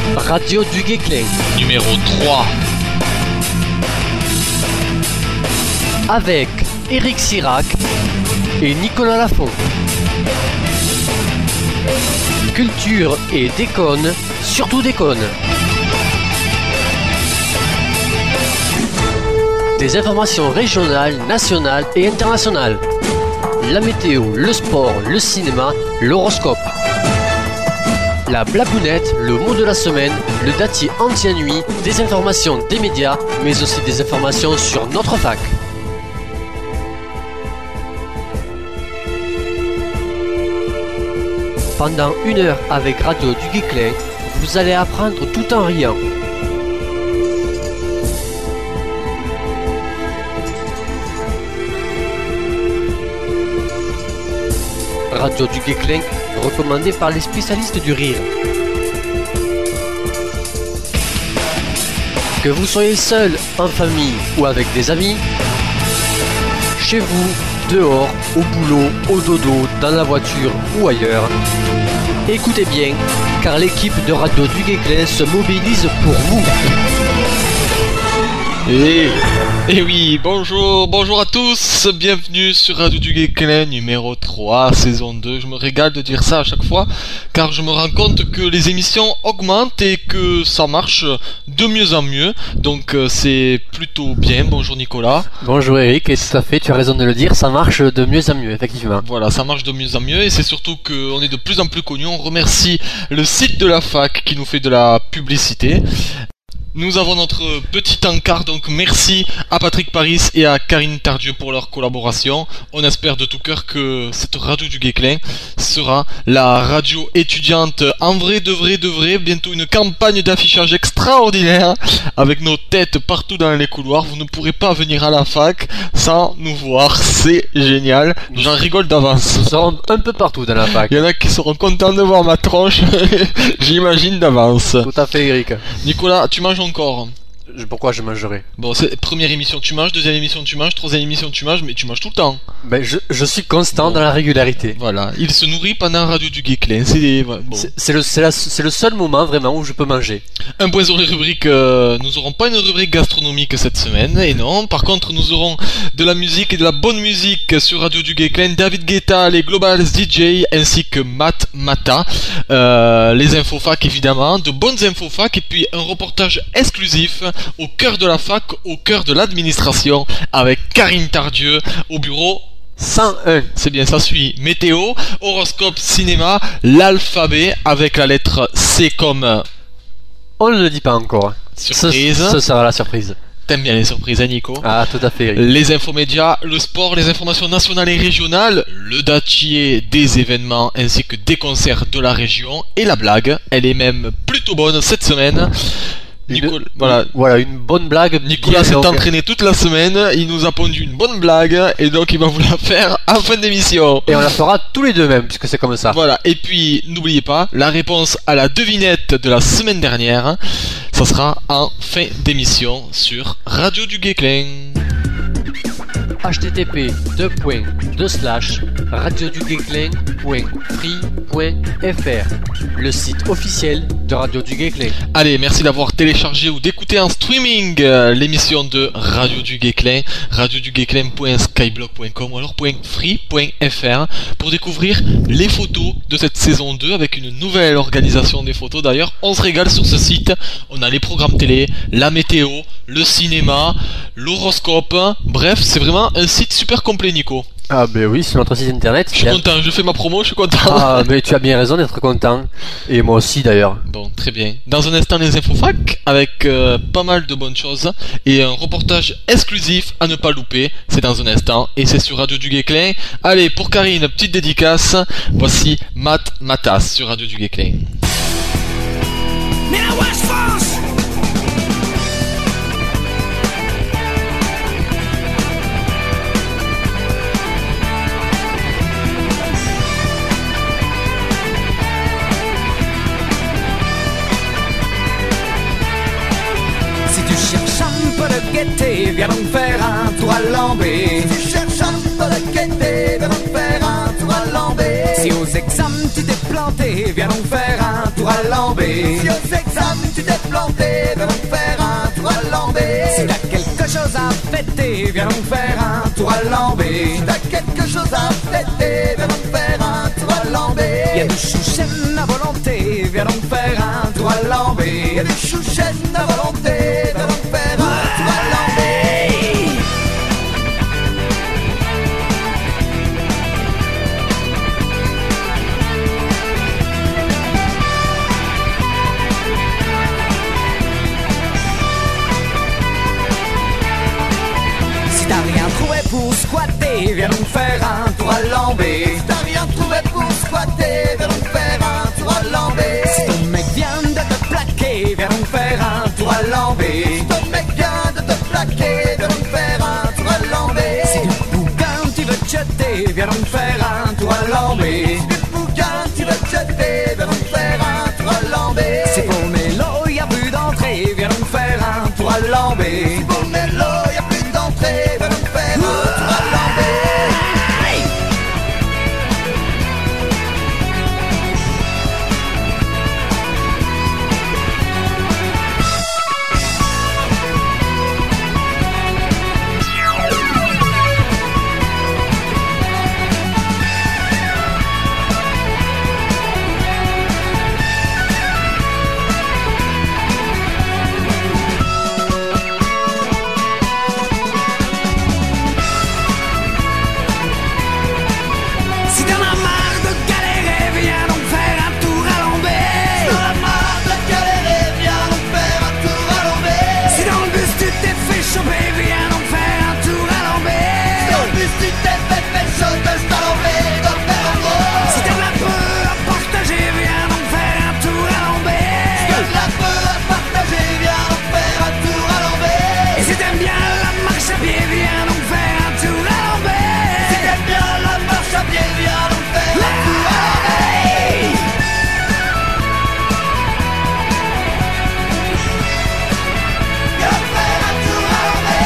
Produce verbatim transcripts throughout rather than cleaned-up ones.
Radio du Guesclin. Numéro trois. Avec Eric Sirac et Nicolas Lafont. Culture et déconne, surtout déconne. Des informations régionales, nationales et internationales. La météo, le sport, le cinéma, l'horoscope. La blagounette, le mot de la semaine, le datier anti-nuit, des informations des médias, mais aussi des informations sur notre fac. Pendant une heure avec Radio du Guesclin, vous allez apprendre tout en riant. Radio du Guesclin, recommandé par les spécialistes du rire. Que vous soyez seul, en famille ou avec des amis, chez vous, dehors, au boulot, au dodo, dans la voiture ou ailleurs, écoutez bien, car l'équipe de Radio du Guesclin se mobilise pour vous. Et, et oui, bonjour, bonjour à tous, bienvenue sur Radio du Guesclin numéro trois, saison deux. Je me régale de dire ça à chaque fois, car je me rends compte que les émissions augmentent et que ça marche de mieux en mieux, donc euh, c'est plutôt bien. Bonjour Nicolas. Bonjour Eric, et tout à fait, tu as raison de le dire, ça marche de mieux en mieux, effectivement. Voilà, ça marche de mieux en mieux, et c'est surtout qu'on est de plus en plus connus. On remercie le site de la fac qui nous fait de la publicité. Nous avons notre petit encart, donc merci à Patrick Paris et à Karine Tardieu pour leur collaboration. On espère de tout cœur que cette radio du Guesclin sera la radio étudiante en vrai, de vrai, de vrai. Bientôt une campagne d'affichage extraordinaire avec nos têtes partout dans les couloirs. Vous ne pourrez pas venir à la fac sans nous voir, c'est génial. J'en rigole d'avance. Nous serons un peu partout dans la fac. Il y en a qui seront contents de voir ma tronche, j'imagine d'avance. Tout à fait Eric. Nicolas, tu manges encore? Pourquoi je mangerai? Bon, c'est première émission tu manges, deuxième émission tu manges, troisième émission tu manges, mais tu manges tout le temps. Ben je, je suis constant bon. dans la régularité. Voilà, il se nourrit pendant Radio du Guesclin. C'est bon. c'est, c'est, le, c'est, la, c'est le seul moment vraiment où je peux manger. Un point sur les rubriques, euh, nous aurons pas une rubrique gastronomique cette semaine, et non. Par contre, nous aurons de la musique et de la bonne musique sur Radio du Guesclin. David Guetta, les Globals D J, ainsi que Matt Mata. Euh, les infos fac évidemment, de bonnes infos fac, et puis un reportage exclusif au cœur de la fac, au cœur de l'administration, avec Karine Tardieu au bureau cent un. C'est bien, ça suit météo, horoscope, cinéma, l'alphabet avec la lettre C comme... On ne le dit pas encore. Surprise. Ce, ce sera la surprise. T'aimes bien les surprises, hein, Nico? Ah, tout à fait. Eric. Les infomédias, le sport, les informations nationales et régionales, le datier des événements ainsi que des concerts de la région, et la blague, elle est même plutôt bonne cette semaine. Nicolas, une, voilà. voilà, une bonne blague. Nicolas s'est entraîné toute la semaine, il nous a pondu une bonne blague, et donc il va vous la faire en fin d'émission. Et on la fera tous les deux même, puisque c'est comme ça. Voilà, et puis n'oubliez pas, la réponse à la devinette de la semaine dernière, ça sera en fin d'émission sur Radio du Guesclin. H T T P deux points deux slash radio du guesclin point free point f r, le site officiel de Radio du Guesclin. Allez, merci d'avoir téléchargé ou d'écouter en streaming euh, l'émission de Radio du Guesclin, radio du guesclin point skyblog point com ou alors .free point f r pour découvrir les photos de cette saison deux avec une nouvelle organisation des photos. D'ailleurs, on se régale sur ce site. On a les programmes télé, la météo, le cinéma, l'horoscope. Bref, c'est vraiment un site super complet, Nico. Ah ben oui, sur notre site internet. Je suis a... content, je fais ma promo, je suis content. Ah mais tu as bien raison d'être content. Et moi aussi d'ailleurs. Bon, très bien. Dans un instant, les infos fac avec euh, pas mal de bonnes choses et un reportage exclusif à ne pas louper. C'est dans un instant et c'est sur Radio du Guesclin. Allez, pour Karine, petite dédicace. Voici Matt Matas sur Radio du Guesclin. Gaieté, viens donc faire un tour à Lambé. Si tu cherches un peu de gaieté, viens donc faire un tour à Lambé. Si aux examens tu t'es planté, viens donc faire un tour à Lambé. Si aux examens tu t'es planté, viens donc faire un tour à Lambé. Si t'as quelque chose à fêter, viens donc faire un tour à Lambé. Si t'as quelque chose à fêter, viens donc faire un tour à Lambé. Y'a du chouchen à volonté, viens donc faire un tour à Lambé. Y'a du chouchen à volonté, viens donc faire un tour à Lambé. Si t'as rien trouvé pour squatter, viens donc faire un tour à Lambé. Si t'as rien trouvé pour squatter, viens donc faire un tour à Lambé. Si ton mec vient de te plaquer, viens donc faire un tour à Lambé. Si ton mec vient de te plaquer, viens donc faire un tour à Lambé. Si du bouquin tu veux te jeter, viens donc faire un tour à Lambé. Si du bouquin tu veux te jeter, viens donc faire un tour à Lambé. Si pour Mélo y'a plus d'entrée, viens donc faire un tour à Lambé. Si pour Mélo y'a plus d'entrée, viens donc faire un tour à Lambé. Si t'en as marre de galérer, viens donc faire un tour à Lambé. Si t'en as marre de galérer, viens donc faire un tour à Lambé. Si dans le bus tu t'es fait choper, viens donc faire un tour à Lambé. Si dans le bus tu t'es fait fait choper, je t'en vais donc faire un gros. Si t'as de la peu à partager, viens donc faire un tour à Lambé. Si t'as de la peu à partager, viens donc faire un tour à Lambé. Et si t'aimes bien la marche à pied, viens donc faire un tour à Lambé. Si t'aimes bien la marche à pied, viens donc faire un tour à Lambé. Viens faire un tour à Lambé.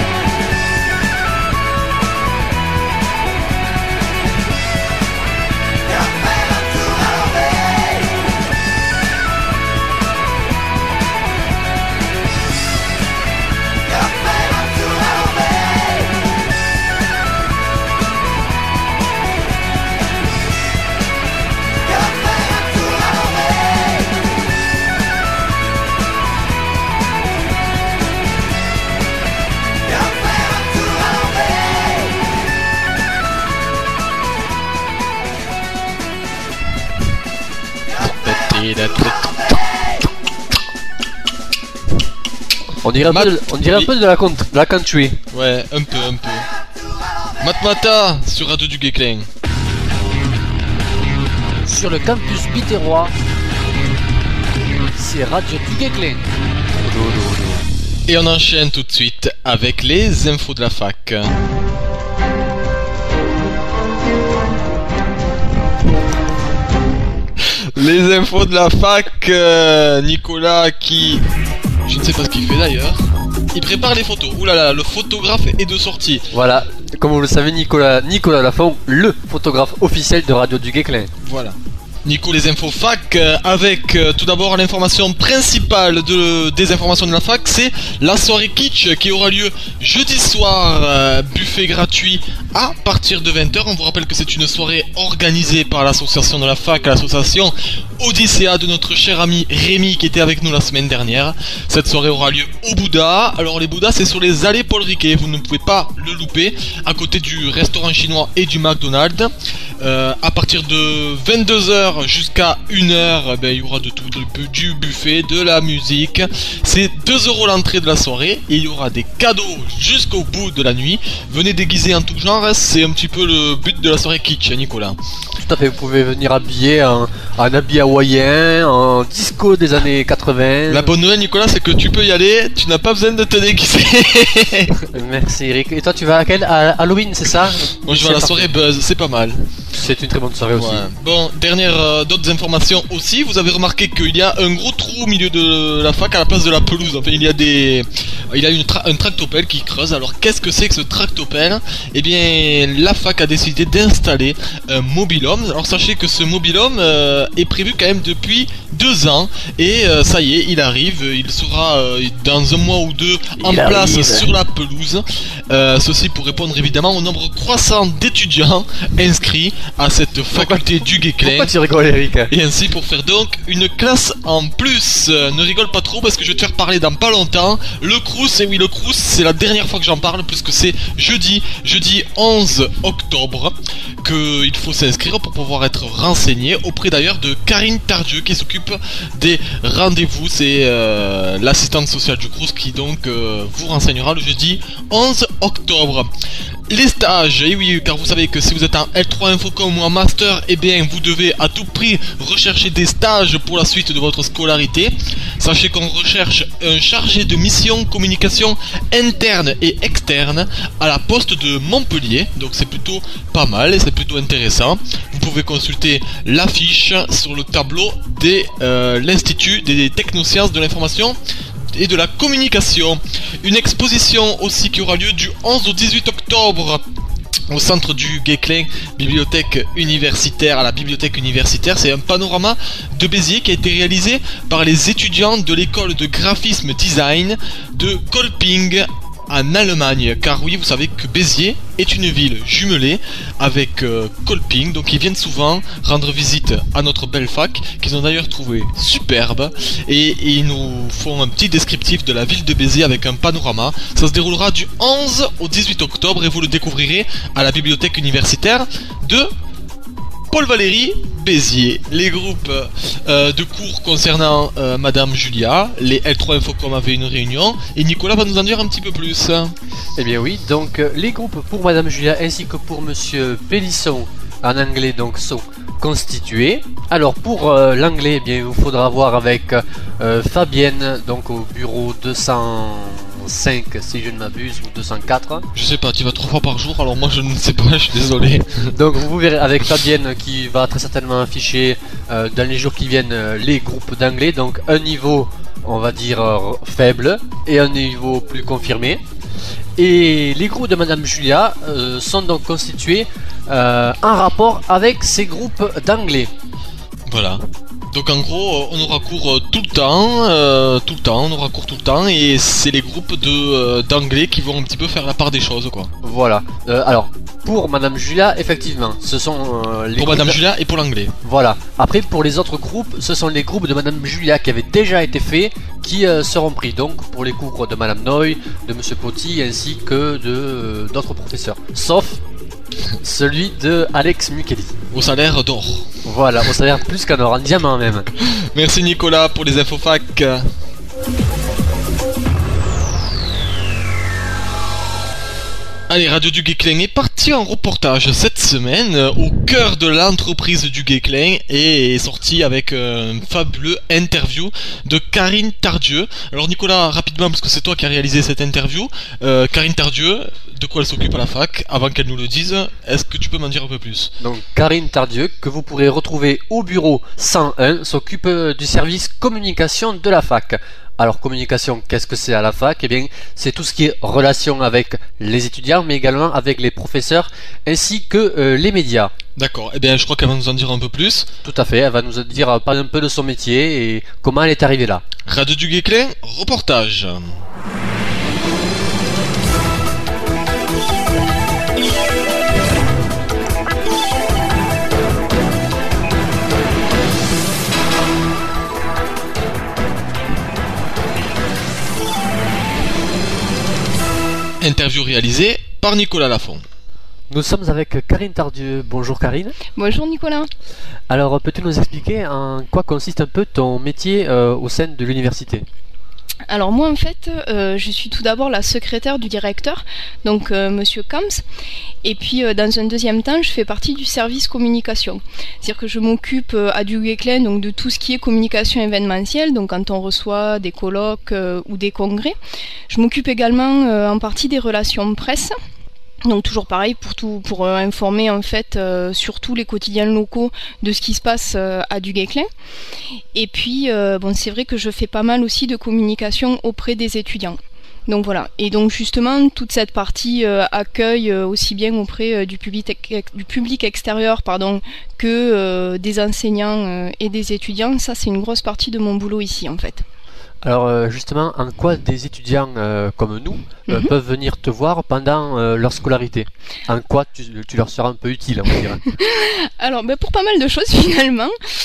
Viens faire un tour à Lambé. Viens faire un tour à Lambé. Viens faire un tour à Lambé. Viens faire un tour à Lambé. On dirait un Mat- peu, de- on dirait un oui. peu de la, cont- de la country. Ouais, un peu, un peu. Matmata sur Radio du Guéclin. Sur le campus biterrois, c'est Radio du Guéclin. Et on enchaîne tout de suite avec les infos de la fac. Les infos de la fac, euh, Nicolas qui... Je ne sais pas ce qu'il fait d'ailleurs. Il prépare les photos. Ouh là là, le photographe est de sortie. Voilà, comme vous le savez, Nicolas, Nicolas Lafont, le photographe officiel de Radio du Guéclin. Voilà. Nico, les infos fac, euh, avec euh, tout d'abord l'information principale de, des informations de la fac, c'est la soirée kitsch qui aura lieu jeudi soir, euh, buffet gratuit à partir de vingt heures. On vous rappelle que c'est une soirée organisée par l'association de la fac, l'association Odyssea de notre cher ami Rémi qui était avec nous la semaine dernière. Cette soirée aura lieu au Bouddha. Alors les Bouddhas, c'est sur les allées Paul Riquet, vous ne pouvez pas le louper, à côté du restaurant chinois et du McDonald's. Euh, à partir de vingt-deux heures jusqu'à une heure, ben, il y aura de tout, de- du buffet, de la musique. C'est deux euros l'entrée de la soirée et il y aura des cadeaux jusqu'au bout de la nuit. Venez déguiser en tout genre, hein, c'est un petit peu le but de la soirée kitsch, hein, Nicolas. Tout à fait, vous pouvez venir habillé en, en habit hawaïen, en disco des années quatre-vingts. La bonne nouvelle, Nicolas, c'est que tu peux y aller, tu n'as pas besoin de te déguiser. Merci Eric. Et toi tu vas à quel à Halloween, c'est ça? Moi je vais à la C'est soirée parfait. Buzz, c'est pas mal. C'est une très bonne soirée aussi. Ouais. Bon, dernière euh, d'autres informations aussi. Vous avez remarqué qu'il y a un gros trou au milieu de la fac à la place de la pelouse. Enfin, il y a des, il y a une tra- un tractopelle qui creuse. Alors, qu'est-ce que c'est que ce tractopelle ? Eh bien, la fac a décidé d'installer un mobil-home. Alors, sachez que ce mobil-home euh, est prévu quand même depuis deux ans et euh, ça y est, il arrive. Il sera euh, dans un mois ou deux en il place arrive. sur la pelouse. Euh, ceci pour répondre évidemment au nombre croissant d'étudiants inscrits à cette faculté du Guesclin. Pourquoi tu rigoles, Eric ? Et ainsi pour faire donc une classe en plus. Euh, ne rigole pas trop parce que je vais te faire parler dans pas longtemps. Le Crous, et oui le Crous, c'est la dernière fois que j'en parle puisque c'est jeudi, jeudi onze octobre que il faut s'inscrire pour pouvoir être renseigné auprès d'ailleurs de Karine Tardieu qui s'occupe des rendez-vous. C'est euh, l'assistante sociale du Crous qui donc euh, vous renseignera le jeudi onze octobre. Les stages, et oui, car vous savez que si vous êtes en L trois Infocom ou en Master, eh bien vous devez à tout prix rechercher des stages pour la suite de votre scolarité. Sachez qu'on recherche un chargé de mission communication interne et externe à la poste de Montpellier, donc c'est plutôt pas mal et c'est plutôt intéressant. Vous pouvez consulter l'affiche sur le tableau de euh, l'Institut des technosciences de l'information et de la communication. Une exposition aussi qui aura lieu du onze au dix-huit octobre au centre du Guesclin, bibliothèque universitaire, à la bibliothèque universitaire. C'est un panorama de Béziers qui a été réalisé par les étudiants de l'école de graphisme design de Kolping en Allemagne, car oui, vous savez que Béziers est une ville jumelée avec euh, Kolping, donc ils viennent souvent rendre visite à notre belle fac, qu'ils ont d'ailleurs trouvé superbe, et, et ils nous font un petit descriptif de la ville de Béziers avec un panorama. Ça se déroulera du onze au dix-huit octobre et vous le découvrirez à la bibliothèque universitaire de Paul Valéry Béziers. Les groupes euh, de cours concernant euh, Madame Julia, les L trois Infocom avaient une réunion et Nicolas va nous en dire un petit peu plus. Eh bien oui, donc euh, les groupes pour Madame Julia ainsi que pour Monsieur Pélisson en anglais donc sont constitués. Alors pour euh, l'anglais, eh bien il vous faudra voir avec euh, Fabienne donc au bureau deux cent cinq si je ne m'abuse ou deux cent quatre. Je sais pas, tu vas trois fois par jour alors moi je ne sais pas, je suis désolé. Donc vous verrez avec Fabienne qui va très certainement afficher euh, dans les jours qui viennent euh, les groupes d'anglais, donc un niveau on va dire euh, faible et un niveau plus confirmé. Et les groupes de Madame Julia euh, sont donc constitués euh, en rapport avec ces groupes d'anglais. Voilà. Donc en gros, on aura cours tout le temps, euh, tout le temps, on aura cours tout le temps, et c'est les groupes de euh, d'anglais qui vont un petit peu faire la part des choses, quoi. Voilà. Euh, alors pour Madame Julia, effectivement, ce sont euh, les pour groupes Madame de... Julia et pour l'anglais. Voilà. Après pour les autres groupes, ce sont les groupes de Madame Julia qui avaient déjà été faits, qui euh, seront pris. Donc pour les cours de Madame Noy, de Monsieur Potty, ainsi que de euh, d'autres professeurs, sauf celui de Alex Mukeli. Au salaire d'or. Voilà, au salaire plus qu'en or, en diamant même. Merci Nicolas pour les infos fac. Allez, Radio du Guesclin est parti en reportage cette semaine euh, au cœur de l'entreprise du Guesclin et est sorti avec euh, un fabuleux interview de Karine Tardieu. Alors Nicolas, rapidement, parce que c'est toi qui as réalisé cette interview, euh, Karine Tardieu, de quoi elle s'occupe à la fac, avant qu'elle nous le dise, est-ce que tu peux m'en dire un peu plus ? Donc Karine Tardieu, que vous pourrez retrouver au bureau cent un, s'occupe du service communication de la fac. Alors communication, qu'est-ce que c'est à la fac ? Eh bien, c'est tout ce qui est relation avec les étudiants, mais également avec les professeurs, ainsi que euh, les médias. D'accord, eh bien je crois qu'elle va nous en dire un peu plus. Tout à fait, elle va nous dire euh, parler un peu de son métier et comment elle est arrivée là. Radio du Guesclin, reportage. Interview réalisée par Nicolas Lafont. Nous sommes avec Karine Tardieu. Bonjour Karine. Bonjour Nicolas. Alors peux-tu nous expliquer en quoi consiste un peu ton métier euh, au sein de l'université ? Alors moi en fait, euh, je suis tout d'abord la secrétaire du directeur, donc euh, Monsieur Camps, et puis euh, dans un deuxième temps, je fais partie du service communication. C'est-à-dire que je m'occupe euh, à du Guesclin donc de tout ce qui est communication événementielle, donc quand on reçoit des colloques euh, ou des congrès. Je m'occupe également euh, en partie des relations presse. Donc toujours pareil pour tout, pour euh, informer en fait euh, surtout les quotidiens locaux de ce qui se passe euh, à Duguay-Clin. Et puis euh, bon, c'est vrai que je fais pas mal aussi de communication auprès des étudiants. Donc voilà. Et donc justement toute cette partie euh, accueil euh, aussi bien auprès euh, du public ex- du public extérieur pardon que euh, des enseignants euh, et des étudiants, ça c'est une grosse partie de mon boulot ici en fait. Alors euh, justement, en quoi des étudiants euh, comme nous euh, Mhm. peuvent venir te voir pendant euh, leur scolarité? En quoi tu, tu leur seras un peu utile, on va dire. Alors, ben, pour pas mal de choses finalement.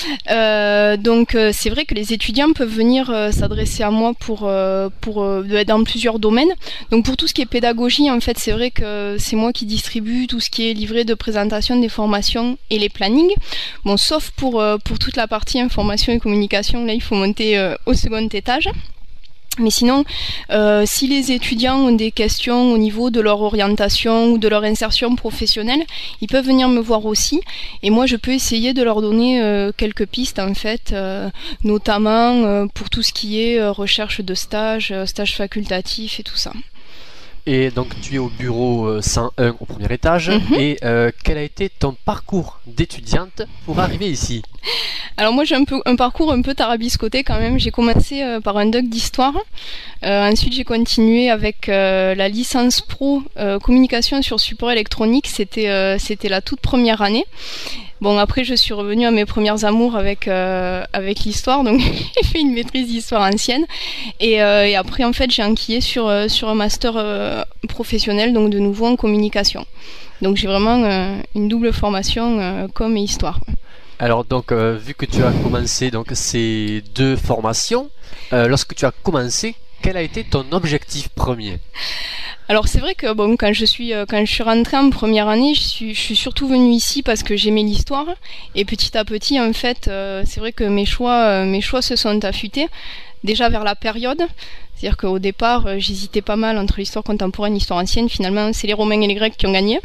Euh, donc, euh, c'est vrai que les étudiants peuvent venir euh, s'adresser à moi pour, euh, pour euh, dans plusieurs domaines. Donc, pour tout ce qui est pédagogie, en fait, c'est vrai que c'est moi qui distribue tout ce qui est livret de présentation des formations et les plannings. Bon, sauf pour euh, pour toute la partie information et communication, là, il faut monter euh, au second étage. Mais sinon, euh, si les étudiants ont des questions au niveau de leur orientation ou de leur insertion professionnelle, ils peuvent venir me voir aussi. Et moi, je peux essayer de leur donner euh, quelques pistes, en fait, euh, notamment euh, pour tout ce qui est euh, recherche de stage, euh, stage facultatif et tout ça. Et donc tu es au bureau euh, cent un au premier étage. Mhm. Et euh, quel a été ton parcours d'étudiante pour arriver ici? Alors moi j'ai un peu un parcours un peu tarabiscoté quand même. J'ai commencé euh, par un doc d'histoire. Euh, ensuite j'ai continué avec euh, la licence pro euh, communication sur support électronique. C'était euh, c'était la toute première année. Bon après je suis revenue à mes premières amours avec euh, avec l'histoire, donc j'ai fait une maîtrise d'histoire ancienne et, euh, et après en fait j'ai enquillé sur euh, sur un master euh, professionnel, donc de nouveau en communication. Donc j'ai vraiment euh, une double formation euh, com et histoire. Alors donc euh, vu que tu as commencé donc ces deux formations, euh, lorsque tu as commencé, quel a été ton objectif premier? Alors c'est vrai que bon quand je suis euh, quand je suis rentrée en première année, je suis je suis surtout venue ici parce que j'aimais l'histoire et petit à petit en fait euh, c'est vrai que mes choix euh, mes choix se sont affûtés déjà vers la période. C'est-à-dire qu'au départ, euh, j'hésitais pas mal entre l'histoire contemporaine et l'histoire ancienne. Finalement, c'est les Romains et les Grecs qui ont gagné.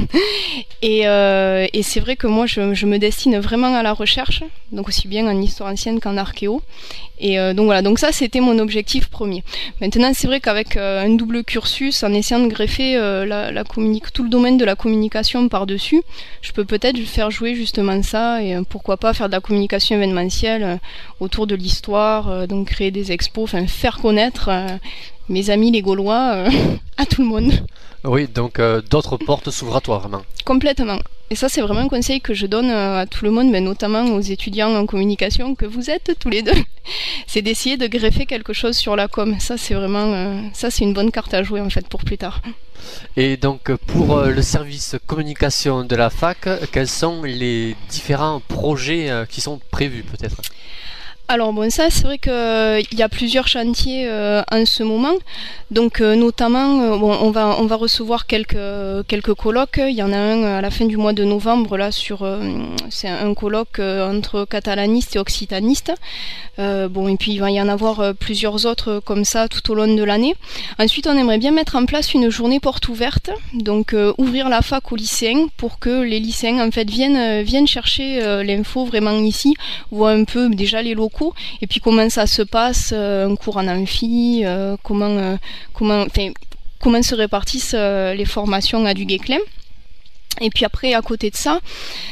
et, euh, et c'est vrai que moi, je, je me destine vraiment à la recherche, donc aussi bien en histoire ancienne qu'en archéo. Et euh, donc voilà, donc ça, c'était mon objectif premier. Maintenant, c'est vrai qu'avec euh, un double cursus, en essayant de greffer euh, la, la communi- tout le domaine de la communication par-dessus, je peux peut-être faire jouer justement ça et euh, pourquoi pas faire de la communication événementielle euh, autour de l'histoire, euh, donc créer des expos, enfin faire connaître euh, mes amis les Gaulois euh, à tout le monde. Oui, donc euh, d'autres portes s'ouvrent à toi vraiment. Complètement. Et ça, c'est vraiment un conseil que je donne euh, à tout le monde, mais notamment aux étudiants en communication que vous êtes tous les deux. C'est d'essayer de greffer quelque chose sur la com. Ça, c'est vraiment, euh, ça, c'est une bonne carte à jouer en fait pour plus tard. Et donc pour euh, le service communication de la fac, quels sont les différents projets euh, qui sont prévus peut-être? Alors bon, ça c'est vrai qu'il euh, y a plusieurs chantiers euh, en ce moment. Donc euh, notamment, euh, bon, on va on va recevoir quelques quelques colloques. Il y en a un à la fin du mois de novembre là sur euh, c'est un colloque euh, entre catalanistes et occitanistes. Euh, bon et puis il va y en avoir euh, plusieurs autres euh, comme ça tout au long de l'année. Ensuite, on aimerait bien mettre en place une journée porte ouverte. Donc euh, ouvrir la fac aux lycéens pour que les lycéens en fait viennent euh, viennent chercher euh, l'info vraiment ici, voient un peu déjà les locaux. Et puis comment ça se passe, euh, un cours en amphi, euh, comment, euh, comment, enfin, comment se répartissent euh, les formations à Duguay-Clin. Et puis après, à côté de ça,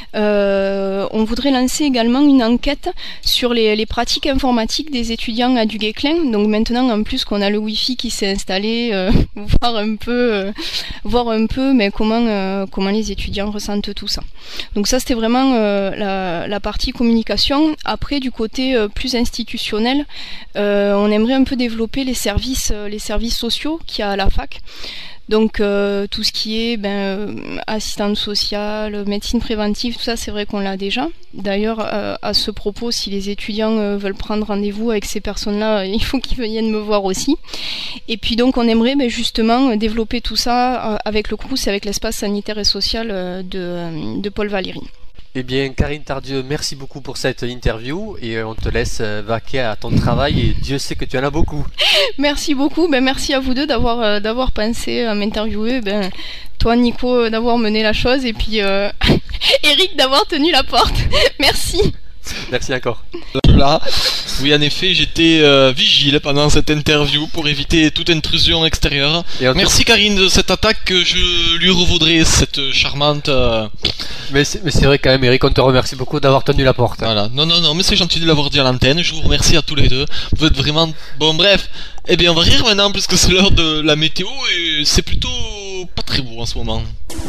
euh, on voudrait lancer également une enquête sur les, les pratiques informatiques des étudiants à Duguay-Clin. Donc maintenant, en plus qu'on a le Wi-Fi qui s'est installé, euh, voir un peu, euh, voir un peu, mais comment euh, comment les étudiants ressentent tout ça. Donc ça, c'était vraiment euh, la, la partie communication. Après, du côté euh, plus institutionnel, euh, on aimerait un peu développer les services, euh, les services sociaux qu'il y a à la fac. Donc euh, tout ce qui est ben, euh, assistante sociale, médecine préventive, tout ça c'est vrai qu'on l'a déjà. D'ailleurs euh, à ce propos, si les étudiants euh, veulent prendre rendez-vous avec ces personnes-là, il faut qu'ils viennent me voir aussi. Et puis donc on aimerait ben, justement développer tout ça euh, avec le Crous et avec l'espace sanitaire et social euh, de, de Paul Valéry. Eh bien, Karine Tardieu, merci beaucoup pour cette interview et on te laisse vaquer à ton travail et Dieu sait que tu en as beaucoup. Merci beaucoup, ben, merci à vous deux d'avoir, euh, d'avoir pensé à m'interviewer. Ben, toi, Nico, d'avoir mené la chose et puis euh, Eric d'avoir tenu la porte. Merci. Merci encore. Là, Oui, en effet, j'étais euh, vigile pendant cette interview pour éviter toute intrusion extérieure. Merci Karine de cette attaque, que je lui revaudrai cette charmante... Euh... Mais c'est, mais c'est vrai quand même, Eric, on te remercie beaucoup d'avoir tenu la porte. Voilà, non, non, non, mais c'est gentil de l'avoir dit à l'antenne, je vous remercie à tous les deux. Vous êtes vraiment... Bon, bref, eh bien on va rire maintenant, puisque c'est l'heure de la météo, et c'est plutôt pas très beau en ce moment.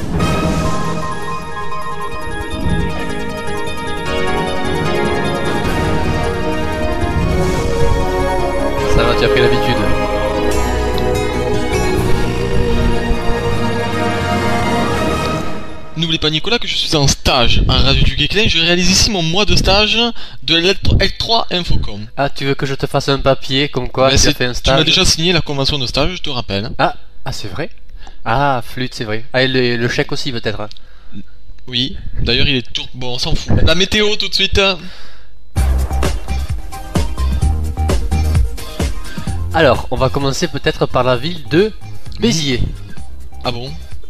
Ça va, tu as pris l'habitude. N'oublie pas Nicolas que je suis en stage à Radio du Guesclin. Je réalise ici mon mois de stage de L trois Infocom. Ah, tu veux que je te fasse un papier comme quoi ben tu as fait un stage? Tu m'as déjà signé la convention de stage, je te rappelle. Ah, ah c'est vrai. Ah, flûte, c'est vrai. Ah, et le, le chèque aussi peut-être. Oui, d'ailleurs il est tout... Bon, on s'en fout. La météo tout de suite. Alors, on va commencer peut-être par la ville de Béziers. Ah bon?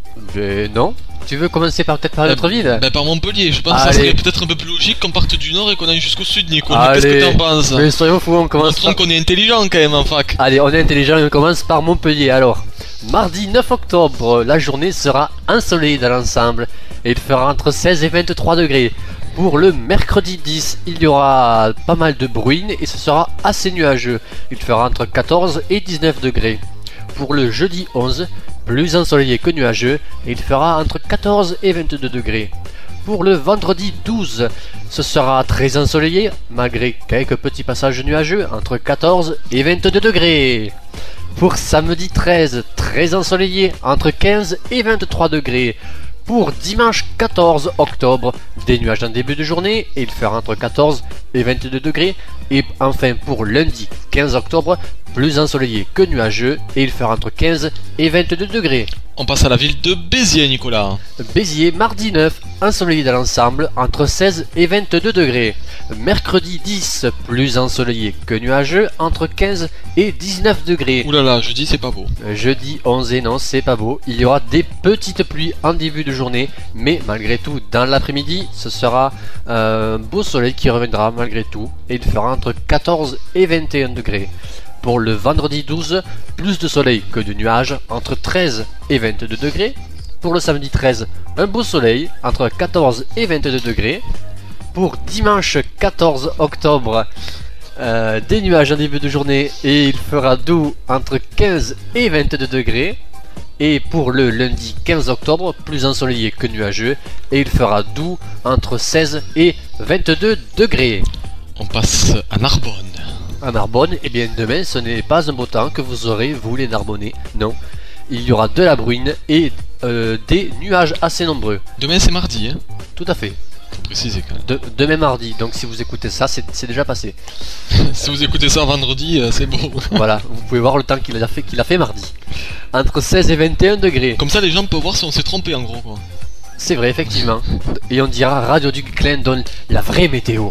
Ben non. Tu veux commencer par peut-être par notre euh, ville? Ben par Montpellier. Je pense Allez. que ça serait peut-être un peu plus logique qu'on parte du nord et qu'on aille jusqu'au sud, Nico. Allez. Qu'est-ce que t'en penses? Mais soyons fous, on commence par... qu'on est intelligent quand même en fac. Allez, on est intelligent et on commence par Montpellier. Alors, mardi neuf octobre, la journée sera ensoleillée dans l'ensemble et il fera entre seize et vingt-trois degrés. Pour le mercredi dix, il y aura pas mal de bruine et ce sera assez nuageux. Il fera entre quatorze et dix-neuf degrés. Pour le jeudi onze, plus ensoleillé que nuageux et il fera entre quatorze et vingt-deux degrés. Pour le vendredi douze, ce sera très ensoleillé malgré quelques petits passages nuageux entre quatorze et vingt-deux degrés. Pour samedi treize, très ensoleillé entre quinze et vingt-trois degrés. Pour dimanche quatorze octobre, des nuages en début de journée et il fera entre quatorze et vingt-deux degrés. Et enfin pour lundi quinze octobre, plus ensoleillé que nuageux et il fera entre quinze et vingt-deux degrés. On passe à la ville de Béziers, Nicolas. Béziers, mardi neuf, ensoleillé dans l'ensemble, entre seize et vingt-deux degrés. Mercredi dix, plus ensoleillé que nuageux, entre quinze et dix-neuf degrés. Oulala, jeudi c'est pas beau. Jeudi onze et non, c'est pas beau. Il y aura des petites pluies en début de journée, mais malgré tout, dans l'après-midi, ce sera un beau soleil qui reviendra malgré tout, et il fera entre quatorze et vingt et un degrés. Pour le vendredi douze, plus de soleil que de nuages, entre treize et vingt-deux degrés. Pour le samedi treize, un beau soleil, entre quatorze et vingt-deux degrés. Pour dimanche quatorze octobre, euh, des nuages en début de journée et il fera doux entre quinze et vingt-deux degrés. Et pour le lundi quinze octobre, plus ensoleillé que nuageux et il fera doux entre seize et vingt-deux degrés. On passe à Narbonne. À Narbonne, et bien demain ce n'est pas un beau temps que vous aurez, vous les Narbonnais, non. Il y aura de la bruine et euh, des nuages assez nombreux. Demain c'est mardi, hein? Tout à fait. Faut préciser quand même. De, demain mardi, donc si vous écoutez ça, c'est, c'est déjà passé. Si vous écoutez ça vendredi, euh, c'est beau. Voilà, vous pouvez voir le temps qu'il a fait, qu'il a fait mardi. Entre seize et vingt et un degrés. Comme ça les gens peuvent voir si on s'est trompé en gros quoi. C'est vrai, effectivement. Et on dira Radio du Guesclin donne la vraie météo.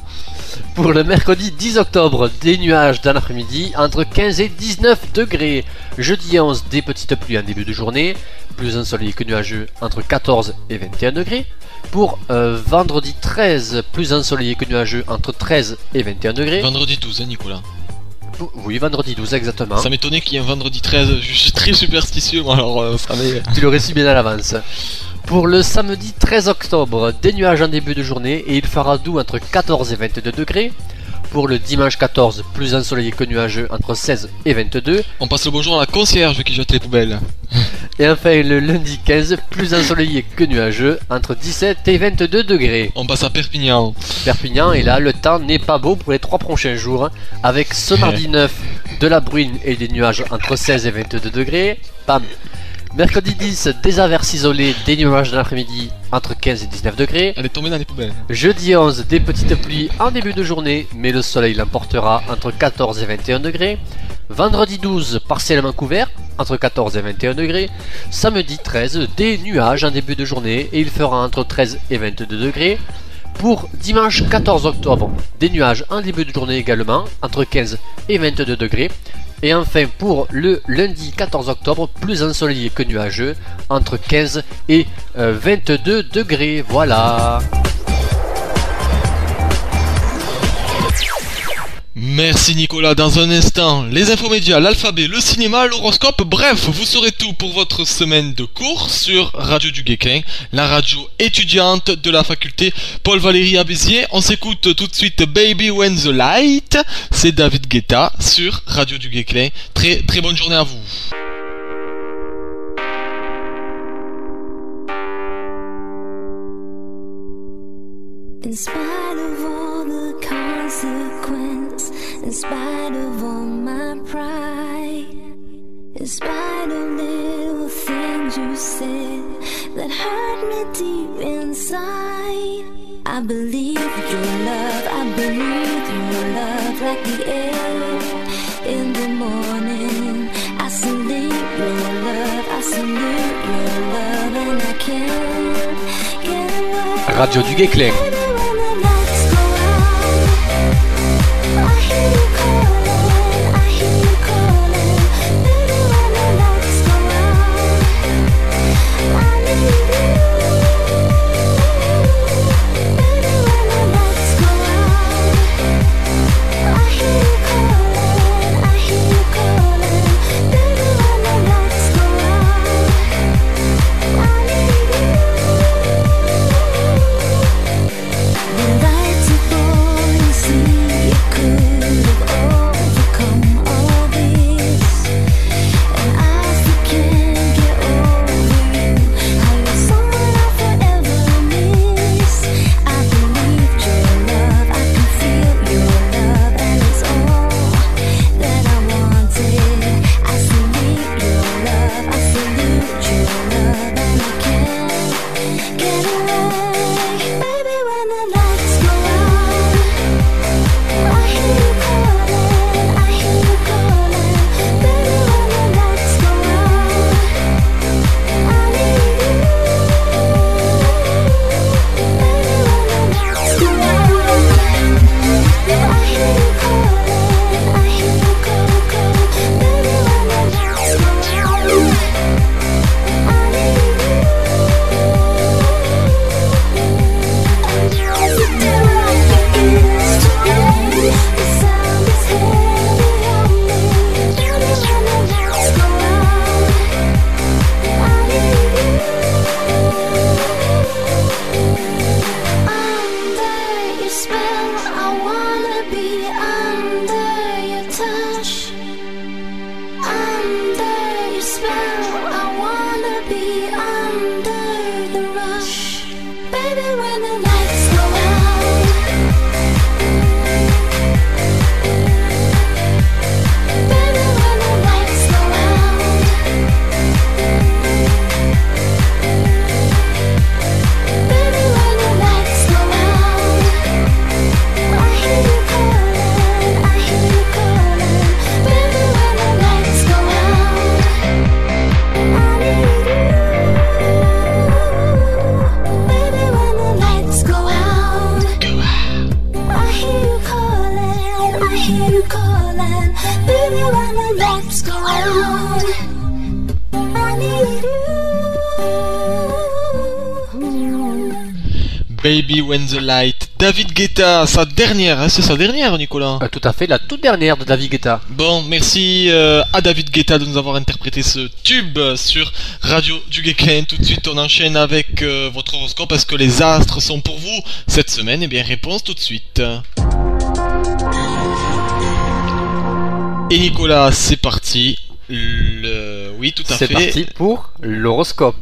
Pour le mercredi dix octobre, des nuages dans l'après-midi, entre quinze et dix-neuf degrés. Jeudi onze, des petites pluies en début de journée, plus ensoleillé que nuageux, entre quatorze et vingt et un degrés. Pour euh, vendredi treize, plus ensoleillé que nuageux, entre treize et vingt et un degrés. Vendredi douze, hein, Nicolas? Oui, vendredi douze, exactement. Ça m'étonnait qu'il y ait un vendredi treize, je suis très superstitieux, moi, alors euh, ça m'est... Tu l'aurais su bien à l'avance. Pour le samedi treize octobre, des nuages en début de journée et il fera doux entre quatorze et vingt-deux degrés. Pour le dimanche quatorze, plus ensoleillé que nuageux, entre seize et vingt-deux. On passe le bonjour à la concierge qui jette les poubelles. Et enfin le lundi quinze, plus ensoleillé que nuageux, entre dix-sept et vingt-deux degrés. On passe à Perpignan. Perpignan, et là le temps n'est pas beau pour les trois prochains jours, avec ce mardi neuf, de la bruine et des nuages entre seize et vingt-deux degrés. Bam. Mercredi dix, des averses isolées, des nuages dans l'après-midi, entre quinze et dix-neuf degrés. Elle est tombée dans les poubelles. Jeudi onze, des petites pluies en début de journée, mais le soleil l'emportera entre quatorze et vingt et un degrés. Vendredi douze, partiellement couvert, entre quatorze et vingt et un degrés. Samedi treize, des nuages en début de journée, et il fera entre treize et vingt-deux degrés. Pour dimanche quatorze octobre, des nuages en début de journée également, entre quinze et vingt-deux degrés. Et enfin pour le lundi quatorze octobre, plus ensoleillé que nuageux, entre quinze et vingt-deux degrés. Voilà. Merci Nicolas, dans un instant, les infos médias, l'alphabet, le cinéma, l'horoscope, bref, vous saurez tout pour votre semaine de cours sur Radio du Guesclin, la radio étudiante de la faculté Paul-Valéry à Béziers. On s'écoute tout de suite Baby When the Light, c'est David Guetta sur Radio du Guesclin. Très très bonne journée à vous. In spite of all the consequence, in spite of all my pride, in spite of little things you said that hurt me deep inside, I believe your love, I believe your love like the air in the morning. I salute your love, I salute your love, and I can't get away. Radio du Guesclin. Baby When the Light, David Guetta, sa dernière, hein, c'est sa dernière Nicolas euh, Tout à fait, la toute dernière de David Guetta. Bon, merci euh, à David Guetta de nous avoir interprété ce tube sur Radio du Guesclin. Tout de suite on enchaîne avec euh, votre horoscope. Est-ce que les astres sont pour vous cette semaine? Eh bien réponse tout de suite. Et Nicolas, c'est parti. Le... Oui, tout à c'est fait. C'est parti pour l'horoscope.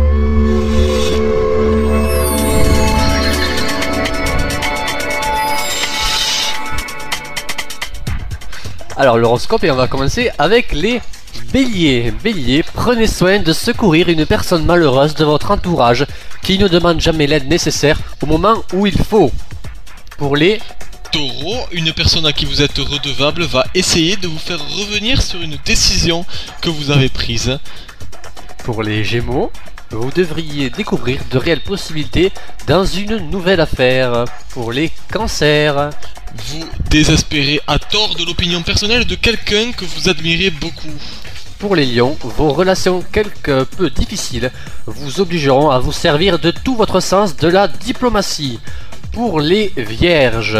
Alors l'horoscope, et on va commencer avec les béliers. Bélier, prenez soin de secourir une personne malheureuse de votre entourage qui ne demande jamais l'aide nécessaire au moment où il faut. Pour les Taureau, une personne à qui vous êtes redevable va essayer de vous faire revenir sur une décision que vous avez prise. Pour les Gémeaux, vous devriez découvrir de réelles possibilités dans une nouvelle affaire. Pour les Cancers, vous désespérez à tort de l'opinion personnelle de quelqu'un que vous admirez beaucoup. Pour les Lions, vos relations quelque peu difficiles vous obligeront à vous servir de tout votre sens de la diplomatie. Pour les Vierges,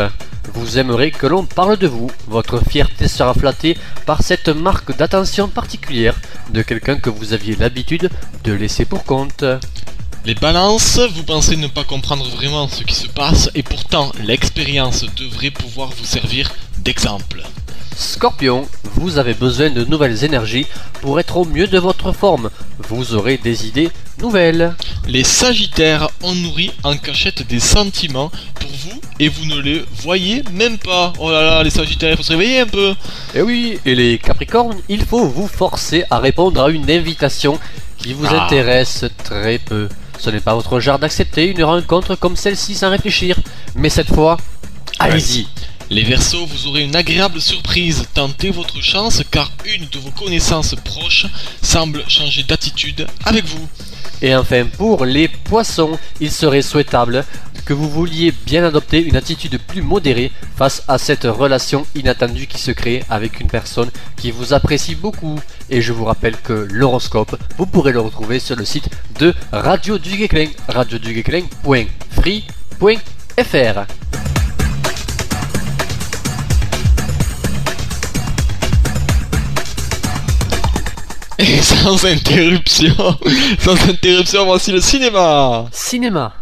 Vous aimerez que l'on parle de vous. Votre fierté sera flattée par cette marque d'attention particulière de quelqu'un que vous aviez l'habitude de laisser pour compte. Les balances, vous pensez ne pas comprendre vraiment ce qui se passe et pourtant l'expérience devrait pouvoir vous servir d'exemple. Scorpion, vous avez besoin de nouvelles énergies pour être au mieux de votre forme. Vous aurez des idées nouvelles. Les Sagittaires ont nourri en cachette des sentiments pour vous et vous ne les voyez même pas. Oh là là, les Sagittaires, il faut se réveiller un peu. Et oui, et les Capricornes, il faut vous forcer à répondre à une invitation qui vous Ah. intéresse très peu. Ce n'est pas votre genre d'accepter une rencontre comme celle-ci sans réfléchir, mais cette fois, allez-y. Les Verseaux, vous aurez une agréable surprise. Tentez votre chance car une de vos connaissances proches semble changer d'attitude avec vous. Et enfin, pour les Poissons, il serait souhaitable que vous vouliez bien adopter une attitude plus modérée face à cette relation inattendue qui se crée avec une personne qui vous apprécie beaucoup. Et je vous rappelle que l'horoscope, vous pourrez le retrouver sur le site de Radio du Guesclin, radio du guesclin point free point f r. Et sans interruption, sans interruption, voici le cinéma. Cinéma.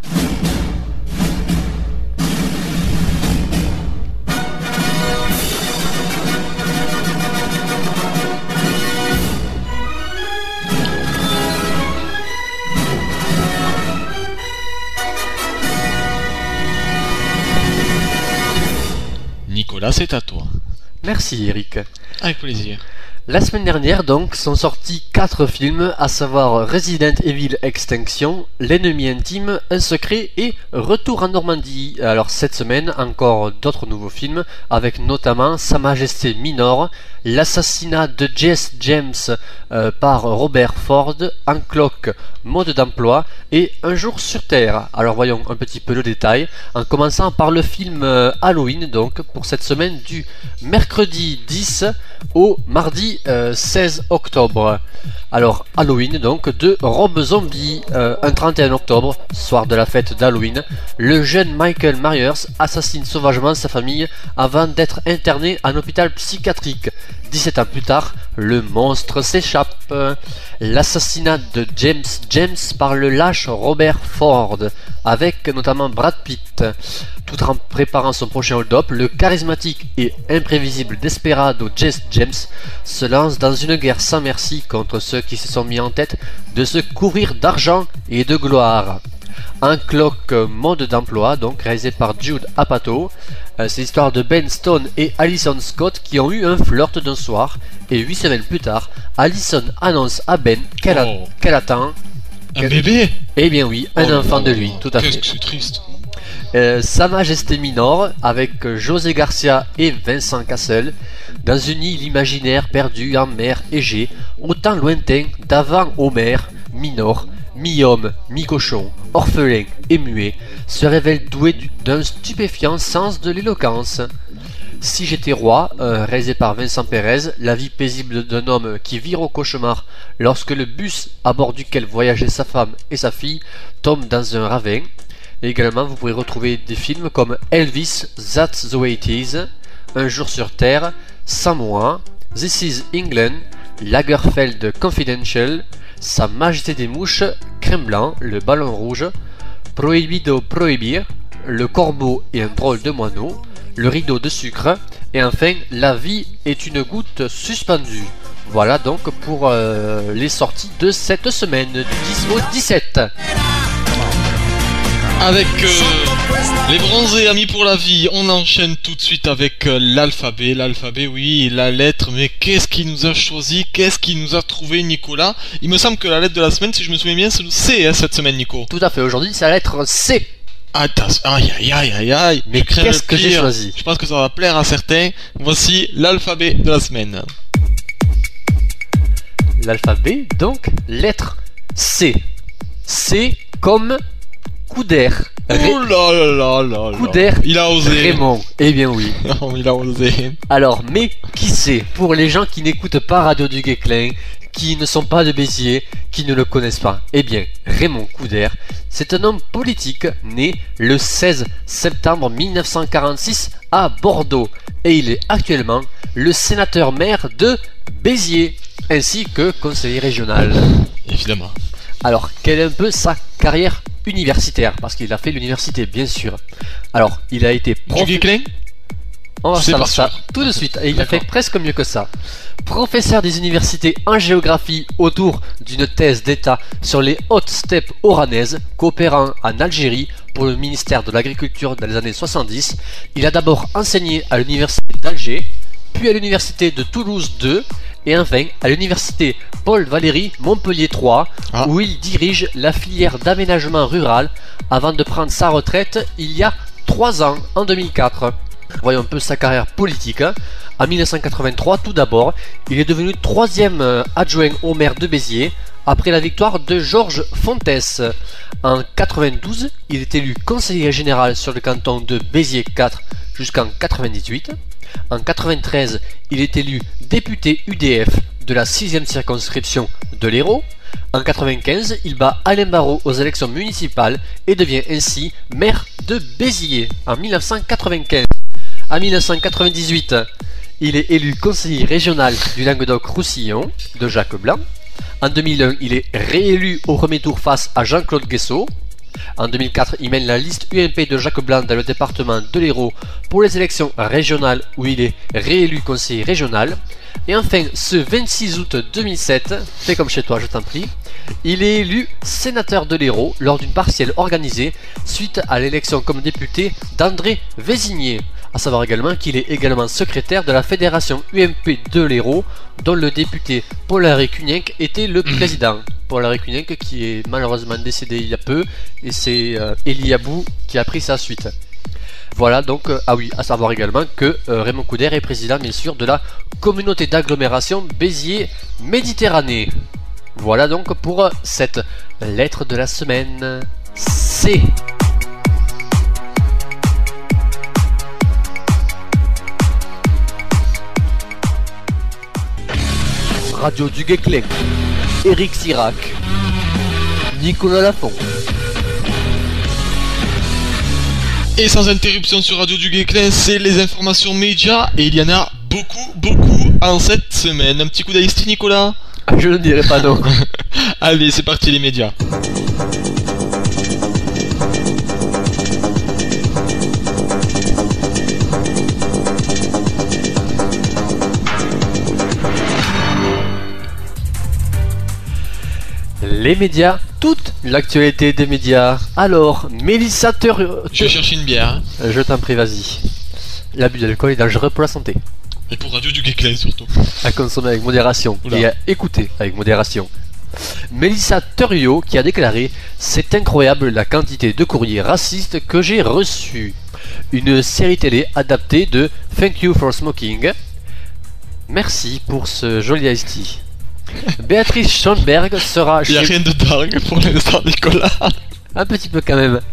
Nicolas, c'est à toi. Merci Eric. Avec plaisir. La semaine dernière donc sont sortis quatre films, à savoir Resident Evil Extinction, L'ennemi intime, Un secret et Retour en Normandie. Alors cette semaine encore d'autres nouveaux films avec notamment Sa Majesté Minor, L'assassinat de Jesse James euh, par Robert Ford, Unclock, Mode d'emploi et Un jour sur Terre. Alors voyons un petit peu le détail en commençant par le film euh, Halloween donc pour cette semaine du mercredi dix au mardi euh, seize octobre. Alors Halloween donc de Rob Zombie, euh, un trente et un octobre, soir de la fête d'Halloween, le jeune Michael Myers assassine sauvagement sa famille avant d'être interné en hôpital psychiatrique. dix-sept ans plus tard, le monstre s'échappe. L'assassinat de James James par le lâche Robert Ford, avec notamment Brad Pitt. Tout en préparant son prochain hold-up, le charismatique et imprévisible Desperado Jesse James se lance dans une guerre sans merci contre ceux qui se sont mis en tête de se couvrir d'argent et de gloire. Un clock mode d'emploi, donc réalisé par Jude Apatow. Euh, c'est l'histoire de Ben Stone et Allison Scott qui ont eu un flirt d'un soir, et huit semaines plus tard, Allison annonce à Ben qu'elle, a- Oh. qu'elle attend. Un que- bébé. Eh bien oui, un Oh, enfant oh, de lui, oh, tout à Qu'est-ce fait. que c'est triste. Euh, Sa Majesté Minor avec José Garcia et Vincent Cassel dans une île imaginaire perdue en mer Égée, au temps lointain d'avant Homère. Minor, mi-homme, mi-cochon, orphelin et muet, se révèle doué du- d'un stupéfiant sens de l'éloquence. Si j'étais roi, euh, réalisé par Vincent Pérez, la vie paisible d'un homme qui vire au cauchemar lorsque le bus à bord duquel voyageaient sa femme et sa fille tombe dans un ravin. Et également, vous pourrez retrouver des films comme Elvis, That's the Way It Is, Un jour sur Terre, Samoa, This is England, Lagerfeld Confidential, Sa Majesté des Mouches, Crème Blanc, Le Ballon Rouge, Prohibido Prohibir, Le Corbeau et un drôle de moineau, Le Rideau de Sucre, et enfin La vie est une goutte suspendue. Voilà donc pour euh, les sorties de cette semaine, du dix au dix-sept. Avec euh, les bronzés amis pour la vie, on enchaîne tout de suite avec euh, l'alphabet. L'alphabet, oui, la lettre, mais qu'est-ce qui nous a choisi? Qu'est-ce qui nous a trouvé, Nicolas? Il me semble que la lettre de la semaine, si je me souviens bien, c'est le C hein, cette semaine, Nico. Tout à fait, aujourd'hui c'est la lettre C. Attention, aïe aïe aïe aïe aïe. Mais Je crains qu'est-ce le que j'ai pire. choisi? Je pense que ça va plaire à certains. Voici l'alphabet de la semaine. L'alphabet, donc, lettre C. C comme coup d'air. Ré- Oh là là là là là. coup d'air. Il a osé. Raymond. Eh bien oui. Non, il a osé. Alors, mais qui c'est? Pour les gens qui n'écoutent pas Radio du Guesclin, qui ne sont pas de Béziers, qui ne le connaissent pas? Eh bien, Raymond Couder, c'est un homme politique né le seize septembre mille neuf cent quarante-six à Bordeaux et il est actuellement le sénateur-maire de Béziers ainsi que conseiller régional. Évidemment. Alors, quelle est un peu sa carrière universitaire? Parce qu'il a fait l'université, bien sûr. Alors, il a été prof... Du Guesclin? On va C'est savoir pas ça sûr. tout de suite. Et il a D'accord. fait presque mieux que ça. Professeur des universités en géographie autour d'une thèse d'État sur les hautes steppes oranaises, coopérant en Algérie pour le ministère de l'Agriculture dans les années soixante-dix. Il a d'abord enseigné à l'université d'Alger, puis à l'université de Toulouse deux, et enfin à l'université Paul Valéry Montpellier trois, Ah. où il dirige la filière d'aménagement rural avant de prendre sa retraite il y a trois ans, en deux mille quatre. Voyons un peu sa carrière politique. hein. En mille neuf cent quatre-vingt-trois, tout d'abord, il est devenu troisième euh, adjoint au maire de Béziers après la victoire de Georges Fontès. En quatre-vingt-douze, il est élu conseiller général sur le canton de Béziers quatre jusqu'en quatre-vingt-dix-huit. En quatre-vingt-treize, il est élu député U D F de la sixième circonscription de l'Hérault. En quatre-vingt-quinze, il bat Alain Barrault aux élections municipales et devient ainsi maire de Béziers en mille neuf cent quatre-vingt-quinze. En mille neuf cent quatre-vingt-dix-huit, il est élu conseiller régional du Languedoc-Roussillon de Jacques Blanc. En deux mille un, il est réélu au premier tour face à Jean-Claude Guessot. En deux mille quatre, il mène la liste U M P de Jacques Blanc dans le département de l'Hérault pour les élections régionales où il est réélu conseiller régional. Et enfin, ce vingt-six août deux mille sept, fais comme chez toi, je t'en prie, il est élu sénateur de l'Hérault lors d'une partielle organisée suite à l'élection comme député d'André Vézigné. A savoir également qu'il est également secrétaire de la fédération U M P de l'Hérault, dont le député Paul-Henri Cunienc était le président. Paul-Henri Cunienc qui est malheureusement décédé il y a peu, et c'est euh, Elie Abou qui a pris sa suite. Voilà donc, euh, ah oui, à savoir également que euh, Raymond Couder est président bien sûr de la communauté d'agglomération Béziers-Méditerranée. Voilà donc pour euh, cette lettre de la semaine. C. Radio du Guesclin, Éric Sirac, Nicolas Lafont. Et sans interruption sur Radio du Guesclin, c'est les informations médias et il y en a beaucoup, beaucoup en cette semaine. Un petit coup d'Aïsti, Nicolas? Je ne dirais pas non. Allez, c'est parti les médias. Les médias, toute l'actualité des médias. Alors, Mélissa Thuriot. Je vais chercher une bière. hein. Euh, Je t'en prie, vas-y. L'abus d'alcool est dangereux pour la santé. Et pour Radio du Guesclin surtout. À consommer avec modération Oula. et à écouter avec modération. Mélissa Thuriot qui a déclaré « C'est incroyable la quantité de courriers racistes que j'ai reçus. » Une série télé adaptée de Thank You for Smoking. Merci pour ce joli iced tea. Béatrice Schoenberg sera Il n'y a chez... rien de dingue pour l'instant, Nicolas. Un petit peu quand même.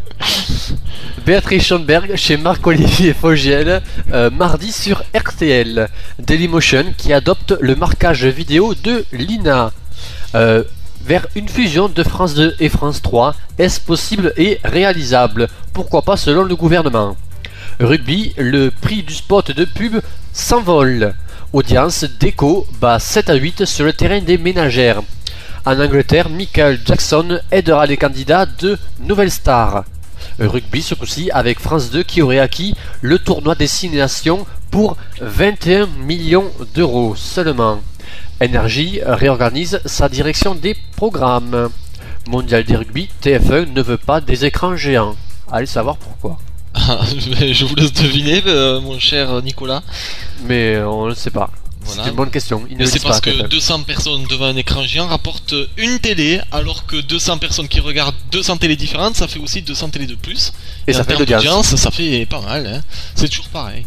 Béatrice Schoenberg chez Marc-Olivier Fogiel euh, mardi sur R T L. Dailymotion qui adopte le marquage vidéo de l'I N A. Euh, vers une fusion de France deux et France trois, est-ce possible et réalisable? Pourquoi pas selon le gouvernement? Rugby, le prix du spot de pub s'envole. Audience, Déco bat sept à huit sur le terrain des ménagères. En Angleterre, Michael Jackson aidera les candidats de Nouvelle Star. Rugby ce coup-ci avec France deux qui aurait acquis le tournoi des Six Nations pour vingt et un millions d'euros seulement. Énergie réorganise sa direction des programmes. Mondial des rugby, T F un ne veut pas des écrans géants. Allez savoir pourquoi. Ah, je vous laisse deviner, euh, mon cher Nicolas. Mais euh, on ne sait pas. Voilà. C'est une bonne question. Ils ne Mais le c'est disent parce pas, que T F un. deux cents personnes devant un écran géant rapportent une télé, alors que deux cents personnes qui regardent deux cents télés différentes, ça fait aussi deux cents télés de plus. Et ça en fait termes l'audience. d'audience, ça fait pas mal, hein. C'est toujours pareil.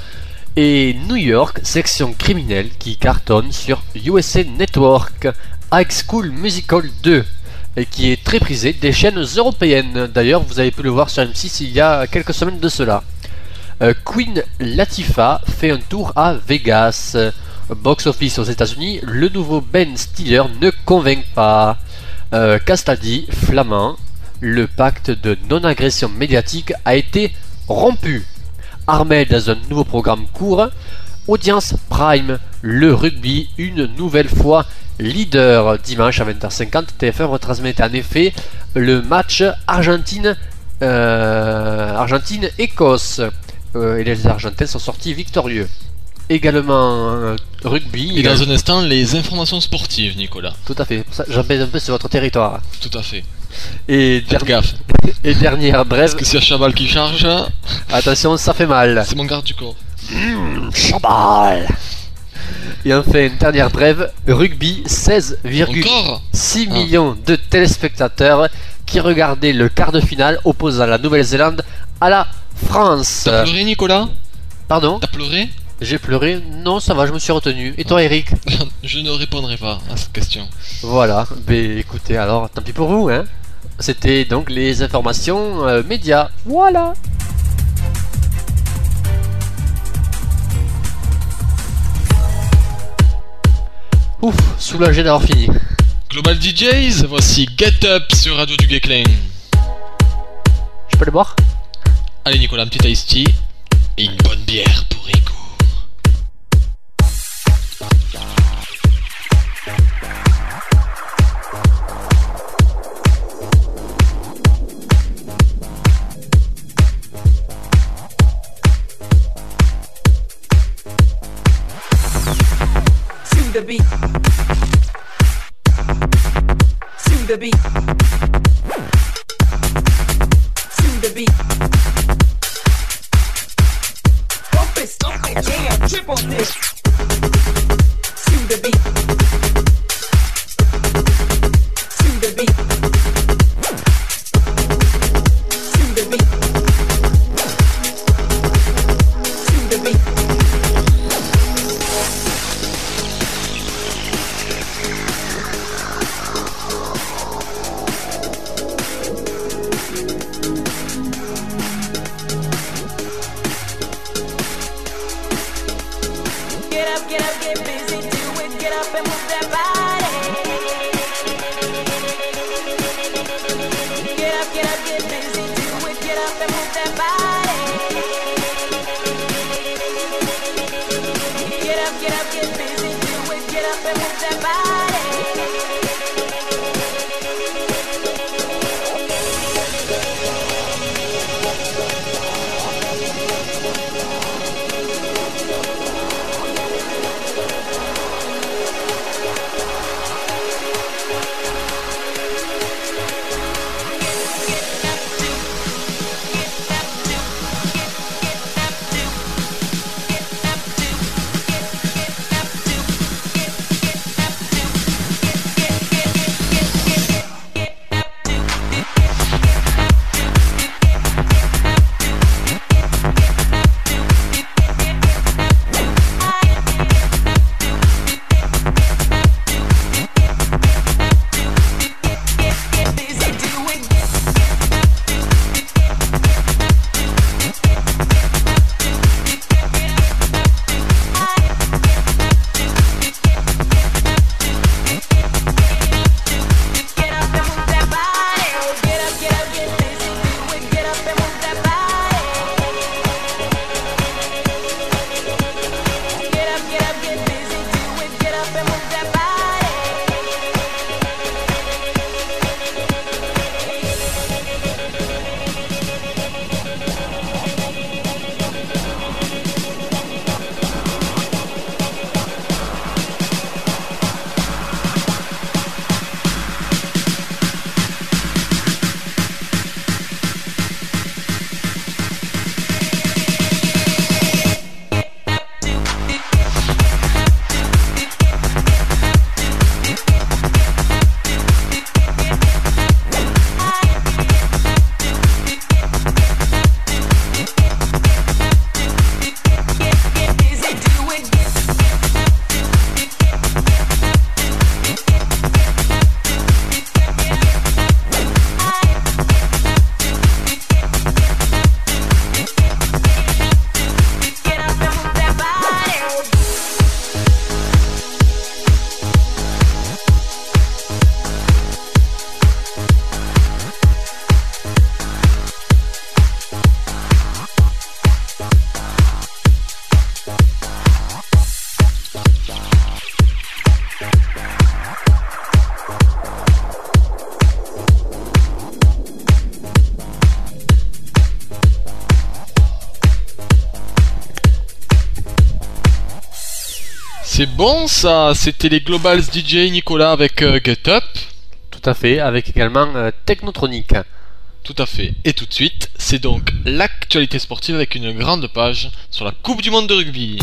Et New York, section criminelle qui cartonne sur U S A Network, High School Musical deux, et qui est très prisé des chaînes européennes. D'ailleurs, vous avez pu le voir sur M six il y a quelques semaines de cela. Euh, Queen Latifah fait un tour à Vegas. Box office aux États-Unis, le nouveau Ben Stiller ne convainc pas. Euh, Castaldi, flamand, le pacte de non-agression médiatique a été rompu. Armé dans un nouveau programme court, Audience Prime, le rugby une nouvelle fois leader. Dimanche à vingt heures cinquante, T F un retransmettait en effet le match Argentine euh, Argentine-Écosse euh, et les Argentins sont sortis victorieux. Également euh, rugby. Et dans un instant, les informations sportives, Nicolas. Tout à fait, pour ça j'en pèse un peu sur votre territoire. Tout à fait. Et, Faites der- gaffe. et dernière brève, Parce que s'il y a Chabal qui charge, attention ça fait mal. c'est mon garde du corps. Chabal. Et enfin, dernière brève, rugby, seize virgule six Encore millions de téléspectateurs qui regardaient le quart de finale opposant la Nouvelle-Zélande à la France. T'as pleuré, Nicolas? Pardon? T'as pleuré? J'ai pleuré? Non, ça va, je me suis retenu. Et toi, Eric? Je ne répondrai pas à cette question. Voilà, ben écoutez, alors tant pis pour vous, hein. C'était donc les informations euh, médias. Voilà. Ouf, soulagé d'avoir fini. Global D Js, voici Get Up sur Radio du Geekling. Je peux le boire? Allez, Nicolas, un petit iced tea et une bonne bière pour Rico. To the beat. To the beat. To the beat. Bump it, stomp it, yeah, trip on this. To the beat. To the beat. To the beat. To the beat. Get up, get up, get busy, do it, get up and move that body. Get up, get up, get busy, do it, get up and move that body. Get up, get up, get busy, do it, get up and move that body. C'est bon ça, c'était les Globals D J Nicolas avec euh, Get Up. Tout à fait, avec également euh, Technotronic. Tout à fait. Et tout de suite, c'est donc l'actualité sportive avec une grande page sur la Coupe du Monde de rugby.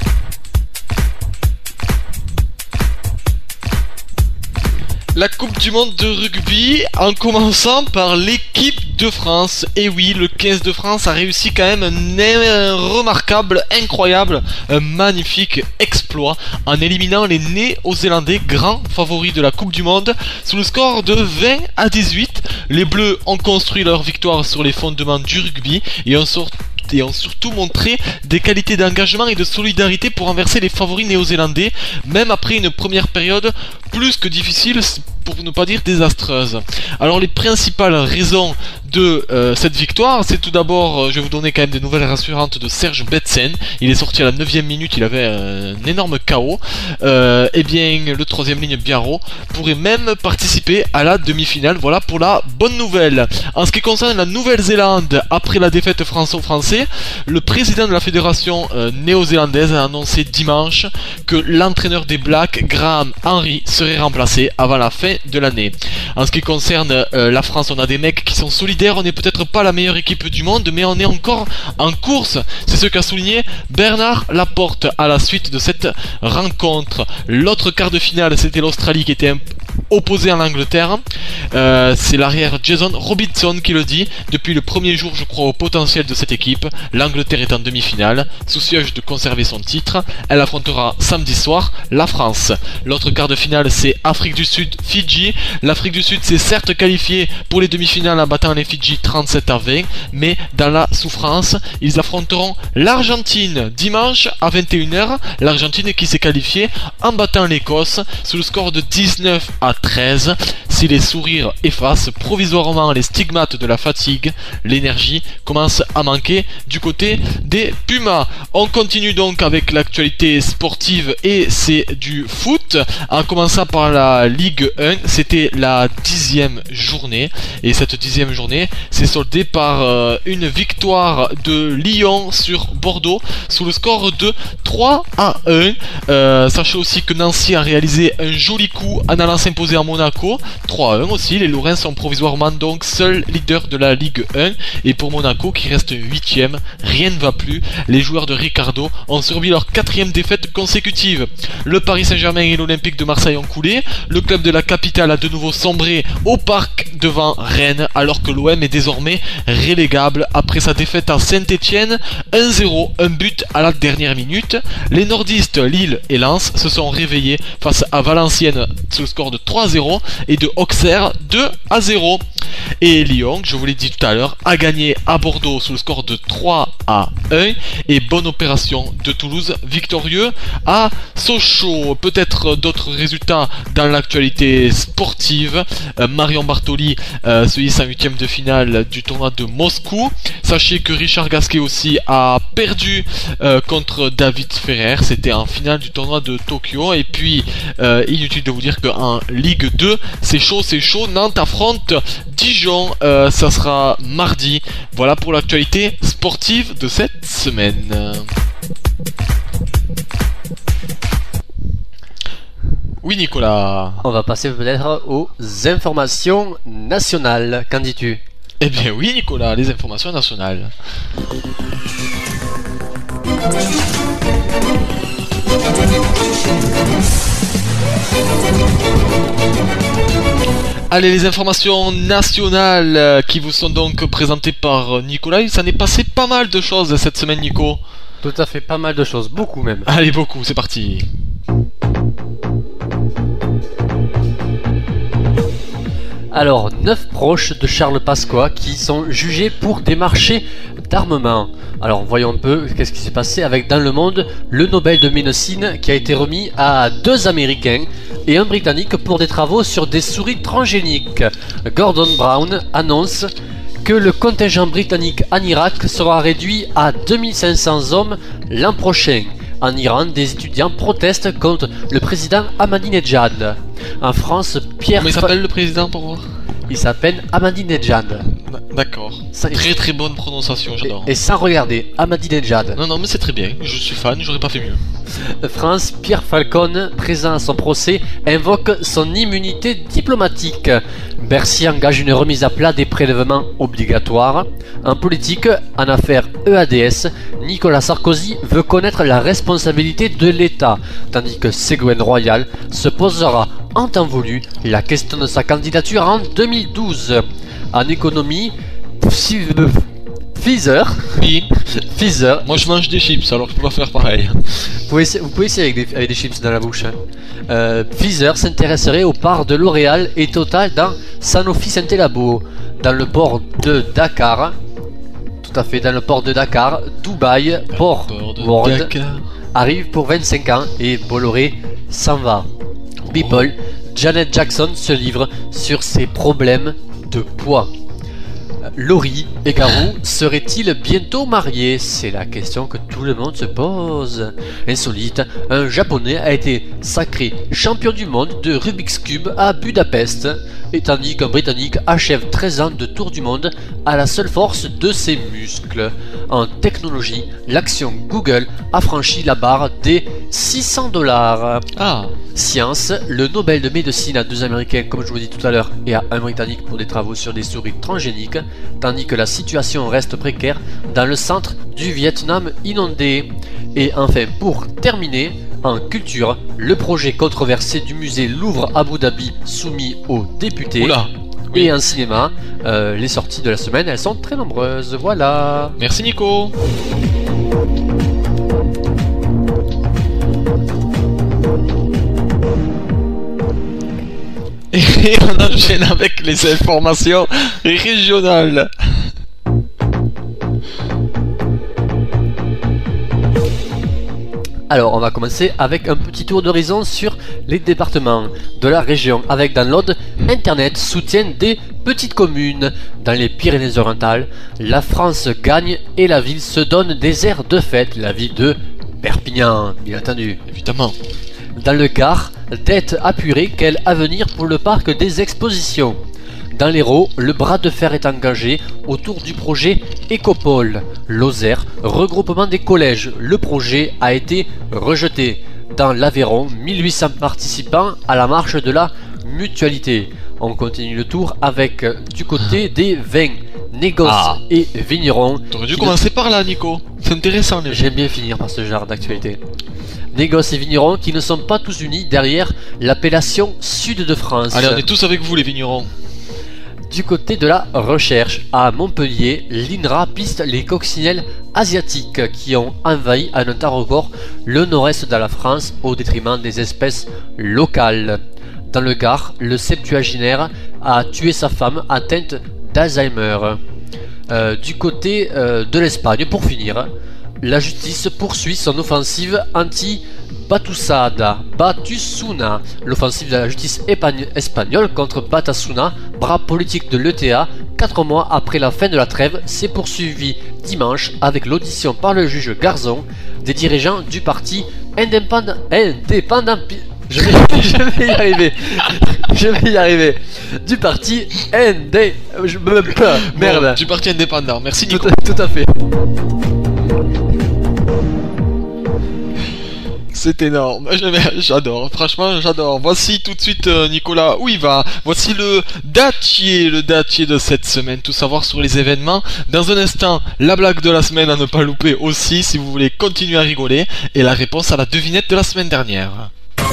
La Coupe du Monde de rugby, en commençant par l'équipe de France. Et oui, le quinze de France a réussi quand même un, un remarquable, incroyable, un magnifique exploit en éliminant les Néo-Zélandais, grands favoris de la Coupe du Monde, sous le score de vingt à dix-huit. Les Bleus ont construit leur victoire sur les fondements du rugby et ont sorti et ont surtout montré des qualités d'engagement et de solidarité pour renverser les favoris néo-zélandais, même après une première période plus que difficile, pour ne pas dire désastreuse. Alors les principales raisons de euh, cette victoire, c'est tout d'abord, euh, je vais vous donner quand même des nouvelles rassurantes de Serge Betsen. Il est sorti à la neuvième minute, il avait un énorme K O. Euh, et bien le troisième ligne Biarro pourrait même participer à la demi-finale. Voilà pour la bonne nouvelle. En ce qui concerne la Nouvelle-Zélande, après la défaite franco-français, le président de la fédération euh, néo-zélandaise a annoncé dimanche que l'entraîneur des Blacks, Graham Henry, serait remplacé avant la fin de l'année. En ce qui concerne euh, la France, on a des mecs qui sont solidaires. On n'est peut-être pas la meilleure équipe du monde, mais on est encore en course. C'est ce qu'a souligné Bernard Laporte à la suite de cette rencontre. L'autre quart de finale, c'était l'Australie qui était un opposé à l'Angleterre. Euh, c'est l'arrière Jason Robinson qui le dit. Depuis le premier jour, je crois au potentiel de cette équipe. L'Angleterre est en demi-finale. Soucieuse de conserver son titre, elle affrontera samedi soir la France. L'autre quart de finale, c'est Afrique du Sud, Fidji. L'Afrique du Sud s'est certes qualifiée pour les demi-finales en battant les Fidji trente-sept à vingt, mais dans la souffrance, ils affronteront l'Argentine dimanche à vingt et une heures. L'Argentine qui s'est qualifiée en battant l'Écosse sous le score de dix-neuf à treize. Si les sourires effacent provisoirement les stigmates de la fatigue, l'énergie commence à manquer du côté des Pumas. On continue donc avec l'actualité sportive et c'est du foot. En commençant par la Ligue un, c'était la dixième journée et cette dixième journée s'est soldée par euh, une victoire de Lyon sur Bordeaux sous le score de trois à un. Euh, sachez aussi que Nancy a réalisé un joli coup en allant s'imposer à Monaco trois à un aussi. Les Lorrains sont provisoirement donc seuls leaders de la Ligue un et pour Monaco qui reste huitième, rien ne va plus. Les joueurs de Ricardo ont subi leur quatrième défaite consécutive. Le Paris Saint-Germain et l'Olympique de Marseille ont coulé. Le club de la capitale a de nouveau sombré au parc devant Rennes alors que l'O M est désormais relégable après sa défaite à Saint-Etienne un zéro, un but à la dernière minute. Les nordistes Lille et Lens se sont réveillés face à Valenciennes sous le score de trois à zéro et de Auxerre deux à zéro. Et Lyon, je vous l'ai dit tout à l'heure, a gagné à Bordeaux sous le score de trois à un et bonne opération de Toulouse, victorieux à Sochaux. Peut-être d'autres résultats dans l'actualité sportive. Euh, Marion Bartoli euh, se hisse en huitième de finale du tournoi de Moscou. Sachez que Richard Gasquet aussi a perdu euh, contre David Ferrer. C'était en finale du tournoi de Tokyo. Et puis, euh, inutile de vous dire qu'en Ligue deux, c'est chaud, c'est chaud. Nantes affronte Dijon. Euh, ça sera mardi. Voilà pour l'actualité sportive de cette semaine. Oui Nicolas. On va passer peut-être aux informations nationales. Qu'en dis-tu ? Eh bien oui Nicolas, les informations nationales. Allez, les informations nationales qui vous sont donc présentées par Nicolas. Il s'en est passé pas mal de choses cette semaine, Nico. Tout à fait, pas mal de choses, beaucoup même. Allez, beaucoup, c'est parti. Alors, neuf proches de Charles Pasqua qui sont jugés pour des marchés d'armement. Alors, voyons un peu qu'est-ce qui s'est passé avec dans le monde le Nobel de médecine qui a été remis à deux Américains et un Britannique pour des travaux sur des souris transgéniques. Gordon Brown annonce que le contingent britannique en Irak sera réduit à deux mille cinq cents hommes l'an prochain. En Iran, des étudiants protestent contre le président Ahmadinejad. En France, Pierre... Comment il s'appelle le président pour voir ? Il s'appelle Ahmadinejad. D'accord. Ça- Très très bonne prononciation, j'adore. Et, et sans regarder, Ahmadinejad. Non, non, mais c'est très bien. Je suis fan, j'aurais pas fait mieux. France, Pierre Falcon, présent à son procès, invoque son immunité diplomatique. Bercy engage une remise à plat des prélèvements obligatoires. En politique, en affaire E A D S, Nicolas Sarkozy veut connaître la responsabilité de l'État, tandis que Ségolène Royal se posera en temps voulu la question de sa candidature en deux mille douze. En économie, Pfizer, Oui. Pfizer, Moi je mange des chips, alors je peux pas faire pareil. vous pouvez, essa- vous pouvez essayer avec des, avec des chips dans la bouche. Hein. Euh, Pfizer s'intéresserait aux parts de L'Oréal et Total dans Sanofi Santé Labo, dans le port de Dakar. Tout à fait, dans le port de Dakar, Dubaï, Port Port de World Dakar. arrive pour vingt-cinq ans et Bolloré s'en va. People, Janet Jackson se livre sur ses problèmes de poids. Laurie et Garou seraient-ils bientôt mariés? C'est la question que tout le monde se pose. Insolite, un japonais a été sacré champion du monde de Rubik's Cube à Budapest, et tandis qu'un britannique achève treize ans de tour du monde à la seule force de ses muscles. En technologie, l'action Google a franchi la barre des six cents dollars. Ah, Science, le Nobel de médecine à deux Américains, comme je vous l'ai dit tout à l'heure, et à un Britannique pour des travaux sur des souris transgéniques, tandis que la situation reste précaire dans le centre du Vietnam inondé. Et enfin, pour terminer, en culture, le projet controversé du musée Louvre Abu Dhabi soumis aux députés. oula. Et en cinéma, euh, les sorties de la semaine, elles sont très nombreuses. Voilà. Merci Nico. Et on enchaîne avec les informations régionales. Alors, on va commencer avec un petit tour d'horizon sur les départements de la région, avec dans l'Aude, Internet soutient des petites communes. Dans les Pyrénées-Orientales, la France gagne et la ville se donne des airs de fête, la ville de Perpignan, bien entendu. Évidemment. Dans le Gard, dette apurée, quel avenir pour le parc des expositions? Dans l'Hérault, le bras de fer est engagé autour du projet Écopole. Lozère, regroupement des collèges, le projet a été rejeté. Dans l'Aveyron, mille huit cents participants à la marche de la mutualité. On continue le tour avec du côté des vins, négoces Ah. et vignerons. T'aurais dû qui commencer par là, Nico. C'est intéressant, les gens. J'aime bien finir par ce genre d'actualité. Négoces et vignerons qui ne sont pas tous unis derrière l'appellation Sud de France. Allez, on est tous avec vous, les vignerons. Du côté de la recherche, à Montpellier, l'INRA piste les coccinelles asiatiques qui ont envahi à un temps record le nord-est de la France au détriment des espèces locales. Dans le Gard, le septuagénaire a tué sa femme atteinte d'Alzheimer. Euh, du côté euh, de l'Espagne, pour finir, la justice poursuit son offensive anti-Batusada, Batusuna. L'offensive de la justice épa- espagnole contre Batasuna, bras politique de l'E T A, quatre mois après la fin de la trêve, s'est poursuivie dimanche avec l'audition par le juge Garzon des dirigeants du parti indépendant. indépendant je, vais, je vais y arriver. Je vais y arriver. Du parti Indé. Je me merde. Bon, du parti indépendant. Merci, Tout Nico. à, tout à fait. C'est énorme, J'aime- j'adore, franchement j'adore. Voici tout de suite euh, Nicolas, où il va? Voici le datier, le datier de cette semaine, tout savoir sur les événements. Dans un instant, la blague de la semaine à ne pas louper aussi, si vous voulez continuer à rigoler, et la réponse à la devinette de la semaine dernière.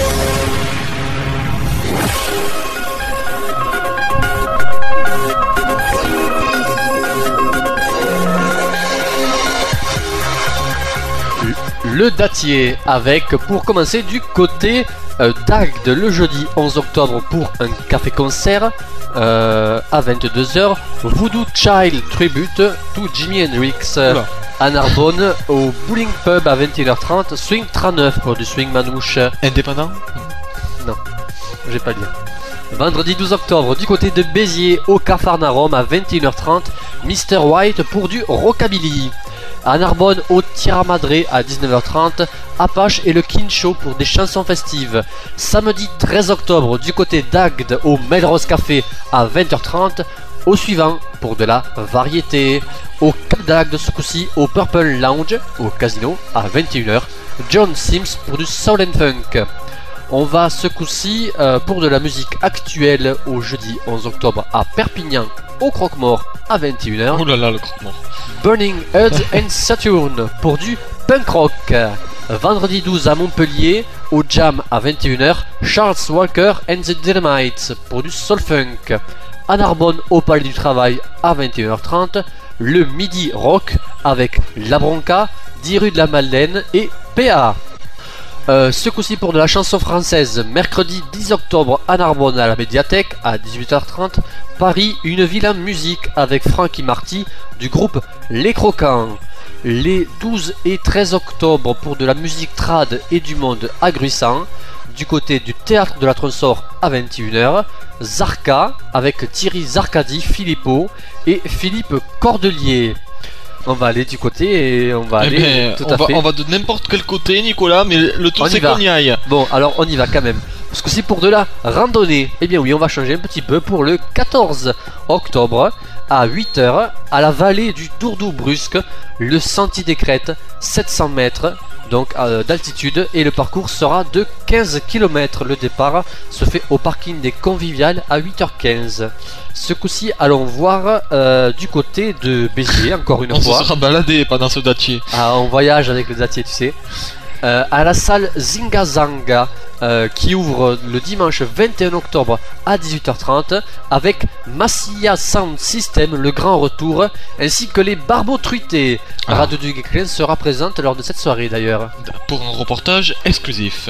Le datier avec, pour commencer, du côté euh, d'Agde le jeudi onze octobre pour un café-concert euh, à vingt-deux heures. Voodoo Child Tribute to Jimi Hendrix euh, Oula. à Narbonne au Bowling Pub à vingt et une heures trente. Swing trente-neuf pour du swing manouche. Indépendant? Non, j'ai pas dit. Vendredi douze octobre, du côté de Béziers au Capharnaüm à vingt et une heures trente, mister White pour du rockabilly. À Narbonne au Tierra Madre à dix-neuf heures trente, Apache et le Kin Show pour des chansons festives. Samedi treize octobre, du côté d'Agde au Melrose Café à vingt heures trente, Au suivant, pour de la variété, au Cadillac de ce coup-ci, au Purple Lounge, au Casino, à vingt et une heures, John Sims pour du Soul and Funk. On va ce coup-ci euh, pour de la musique actuelle au jeudi onze octobre à Perpignan, au Croque-Mort, à vingt et une heures. Oh là là, le croque-mort. Burning Earth and Saturn pour du punk rock. Vendredi douze à Montpellier, au Jam à vingt et une heures, Charles Walker and the Dynamites pour du soul funk. À Narbonne, au Palais du Travail à vingt et une heures trente, le Midi Rock avec La Bronca, dix rue de la Madeleine et P A. Euh, ce coup-ci pour de la chanson française, mercredi dix octobre à Narbonne à la médiathèque à dix-huit heures trente, Paris, une ville en musique avec Francky Marty du groupe Les Croquants. Les douze et treize octobre pour de la musique trad et du monde agruissant, du côté du Théâtre de la Tronsor à vingt et une heures, Zarka avec Thierry Zarkadi Philippot et Philippe Cordelier. On va aller du côté et on va Eh aller ben, tout on, à va, fait. on va de n'importe quel côté, Nicolas, mais le tout On y c'est va. qu'on y aille. Bon, alors on y va quand même. Parce que c'est pour de la randonnée. Eh bien oui, on va changer un petit peu pour le quatorze octobre à huit heures à la vallée du Dourdou-Brusque, le Sentier des Crêtes, sept cents mètres donc euh, d'altitude, et le parcours sera de quinze kilomètres. Le départ se fait au parking des Conviviales à huit heures quinze. Ce coup-ci, allons voir euh, du côté de Béziers, encore une On fois. se sera baladé pendant ce dattier. Ah, on voyage avec le Datier, tu sais. Euh, à la salle Zinga Zanga euh, qui ouvre le dimanche vingt et un octobre à dix-huit heures trente avec Massilia Sound System, le grand retour, ainsi que les Barbeaux Truités. Ah. Radio du Geekland sera présente lors de cette soirée d'ailleurs. Pour un reportage exclusif.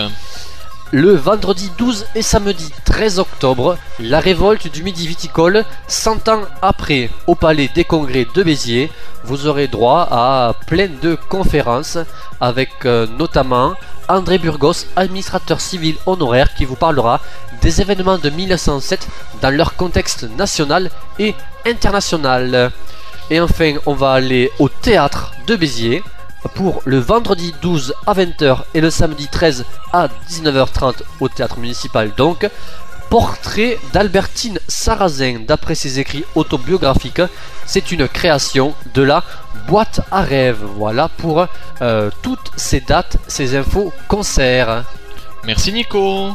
Le vendredi douze et samedi treize octobre, la révolte du Midi Viticole, cent ans après, au Palais des Congrès de Béziers. Vous aurez droit à plein de conférences avec euh, notamment André Burgos, administrateur civil honoraire, qui vous parlera des événements de mille neuf cent sept dans leur contexte national et international. Et enfin, on va aller au théâtre de Béziers pour le vendredi douze à vingt heures et le samedi treize à dix-neuf heures trente au théâtre municipal donc. Portrait d'Albertine Sarrazin d'après ses écrits autobiographiques. C'est une création de la boîte à rêves. Voilà pour euh, toutes ces dates, ces infos concerts. Merci Nico.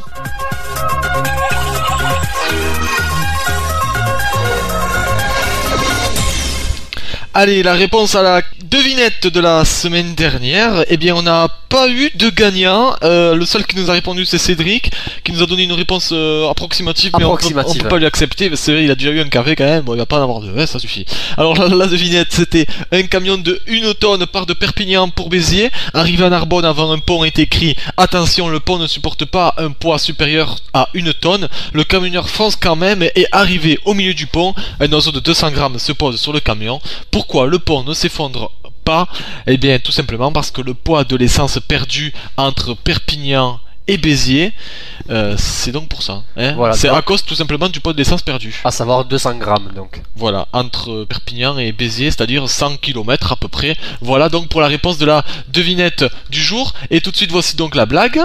Allez, la réponse à la devinette de la semaine dernière, eh bien on n'a pas eu de gagnant. Euh, le seul qui nous a répondu c'est Cédric, qui nous a donné une réponse euh, approximative, mais on peut, on peut pas lui accepter, parce que c'est vrai, il a déjà eu un café quand même, bon il va pas en avoir deux, hein, ça suffit. Alors la, la devinette c'était un camion de une tonne part de Perpignan pour Béziers, arrivé à Narbonne avant un pont est écrit « Attention, le pont ne supporte pas un poids supérieur à une tonne ». Le camionneur fonce quand même et arrivé au milieu du pont, un oiseau de deux cents grammes se pose sur le camion. Pourquoi le pont ne s'effondre pas? Eh bien tout simplement parce que le poids de l'essence perdue entre Perpignan et Béziers, euh, c'est donc pour ça. Hein, voilà, c'est donc, à cause tout simplement du poids de l'essence perdue. à savoir deux cents grammes donc. Voilà, entre Perpignan et Béziers, c'est-à-dire cent kilomètres à peu près. Voilà donc pour la réponse de la devinette du jour. Et tout de suite voici donc la blague.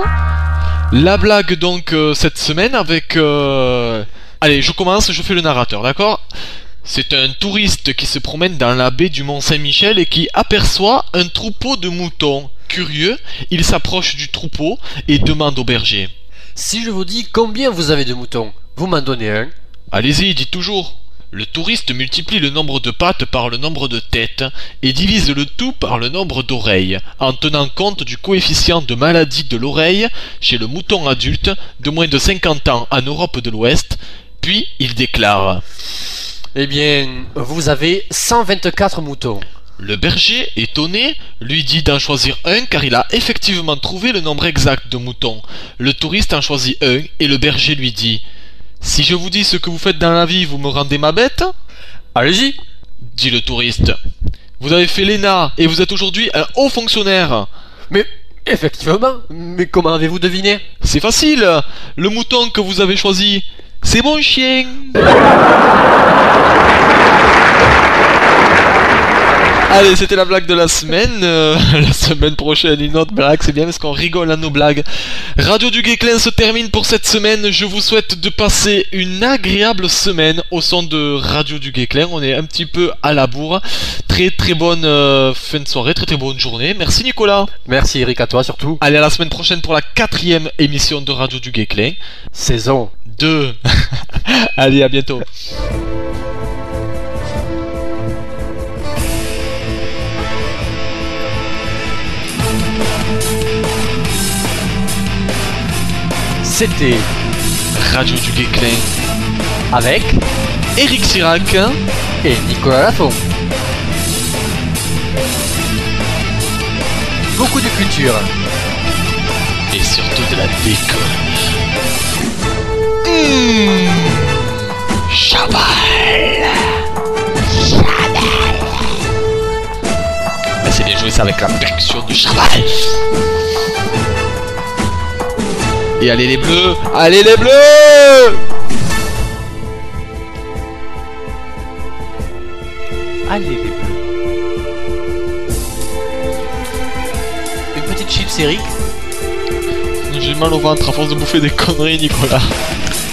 La blague donc euh, cette semaine avec... Euh... Allez, je commence, je fais le narrateur, d'accord ? C'est un touriste qui se promène dans la baie du Mont-Saint-Michel et qui aperçoit un troupeau de moutons. Curieux, il s'approche du troupeau et demande au berger. Si je vous dis combien vous avez de moutons, vous m'en donnez un. Allez-y, dites toujours. Le touriste multiplie le nombre de pattes par le nombre de têtes et divise le tout par le nombre d'oreilles, en tenant compte du coefficient de maladie de l'oreille chez le mouton adulte de moins de cinquante ans en Europe de l'Ouest. Puis il déclare... Eh bien, vous avez cent vingt-quatre moutons. Le berger, étonné, lui dit d'en choisir un car il a effectivement trouvé le nombre exact de moutons. Le touriste en choisit un et le berger lui dit « Si je vous dis ce que vous faites dans la vie, vous me rendez ma bête ?» Allez-y, dit le touriste. « Vous avez fait l'E N A et vous êtes aujourd'hui un haut fonctionnaire. » Mais effectivement, mais comment avez-vous deviné? C'est facile, le mouton que vous avez choisi, c'est mon chien. Allez, c'était la blague de la semaine. Euh, la semaine prochaine, une autre blague. C'est bien parce qu'on rigole à nos blagues. Radio du Guesclin se termine pour cette semaine. Je vous souhaite de passer une agréable semaine au son de Radio du Guesclin. On est un petit peu à la bourre. Très très bonne euh, fin de soirée, très très bonne journée. Merci Nicolas. Merci Eric, à toi surtout. Allez, à la semaine prochaine pour la quatrième émission de Radio du Guesclin. Saison deux. Allez, à bientôt. C'était Radio du Guesclin avec Eric Sirac et Nicolas Lafont. Beaucoup de culture et surtout de la déconne. Mmh. Chabal. Chabal. Mais c'est bien joué ça avec la percussion du Chabal. Et allez les bleus, allez les bleus. Allez les bleus. Une petite chips Eric. J'ai mal au ventre à force de bouffer des conneries Nicolas.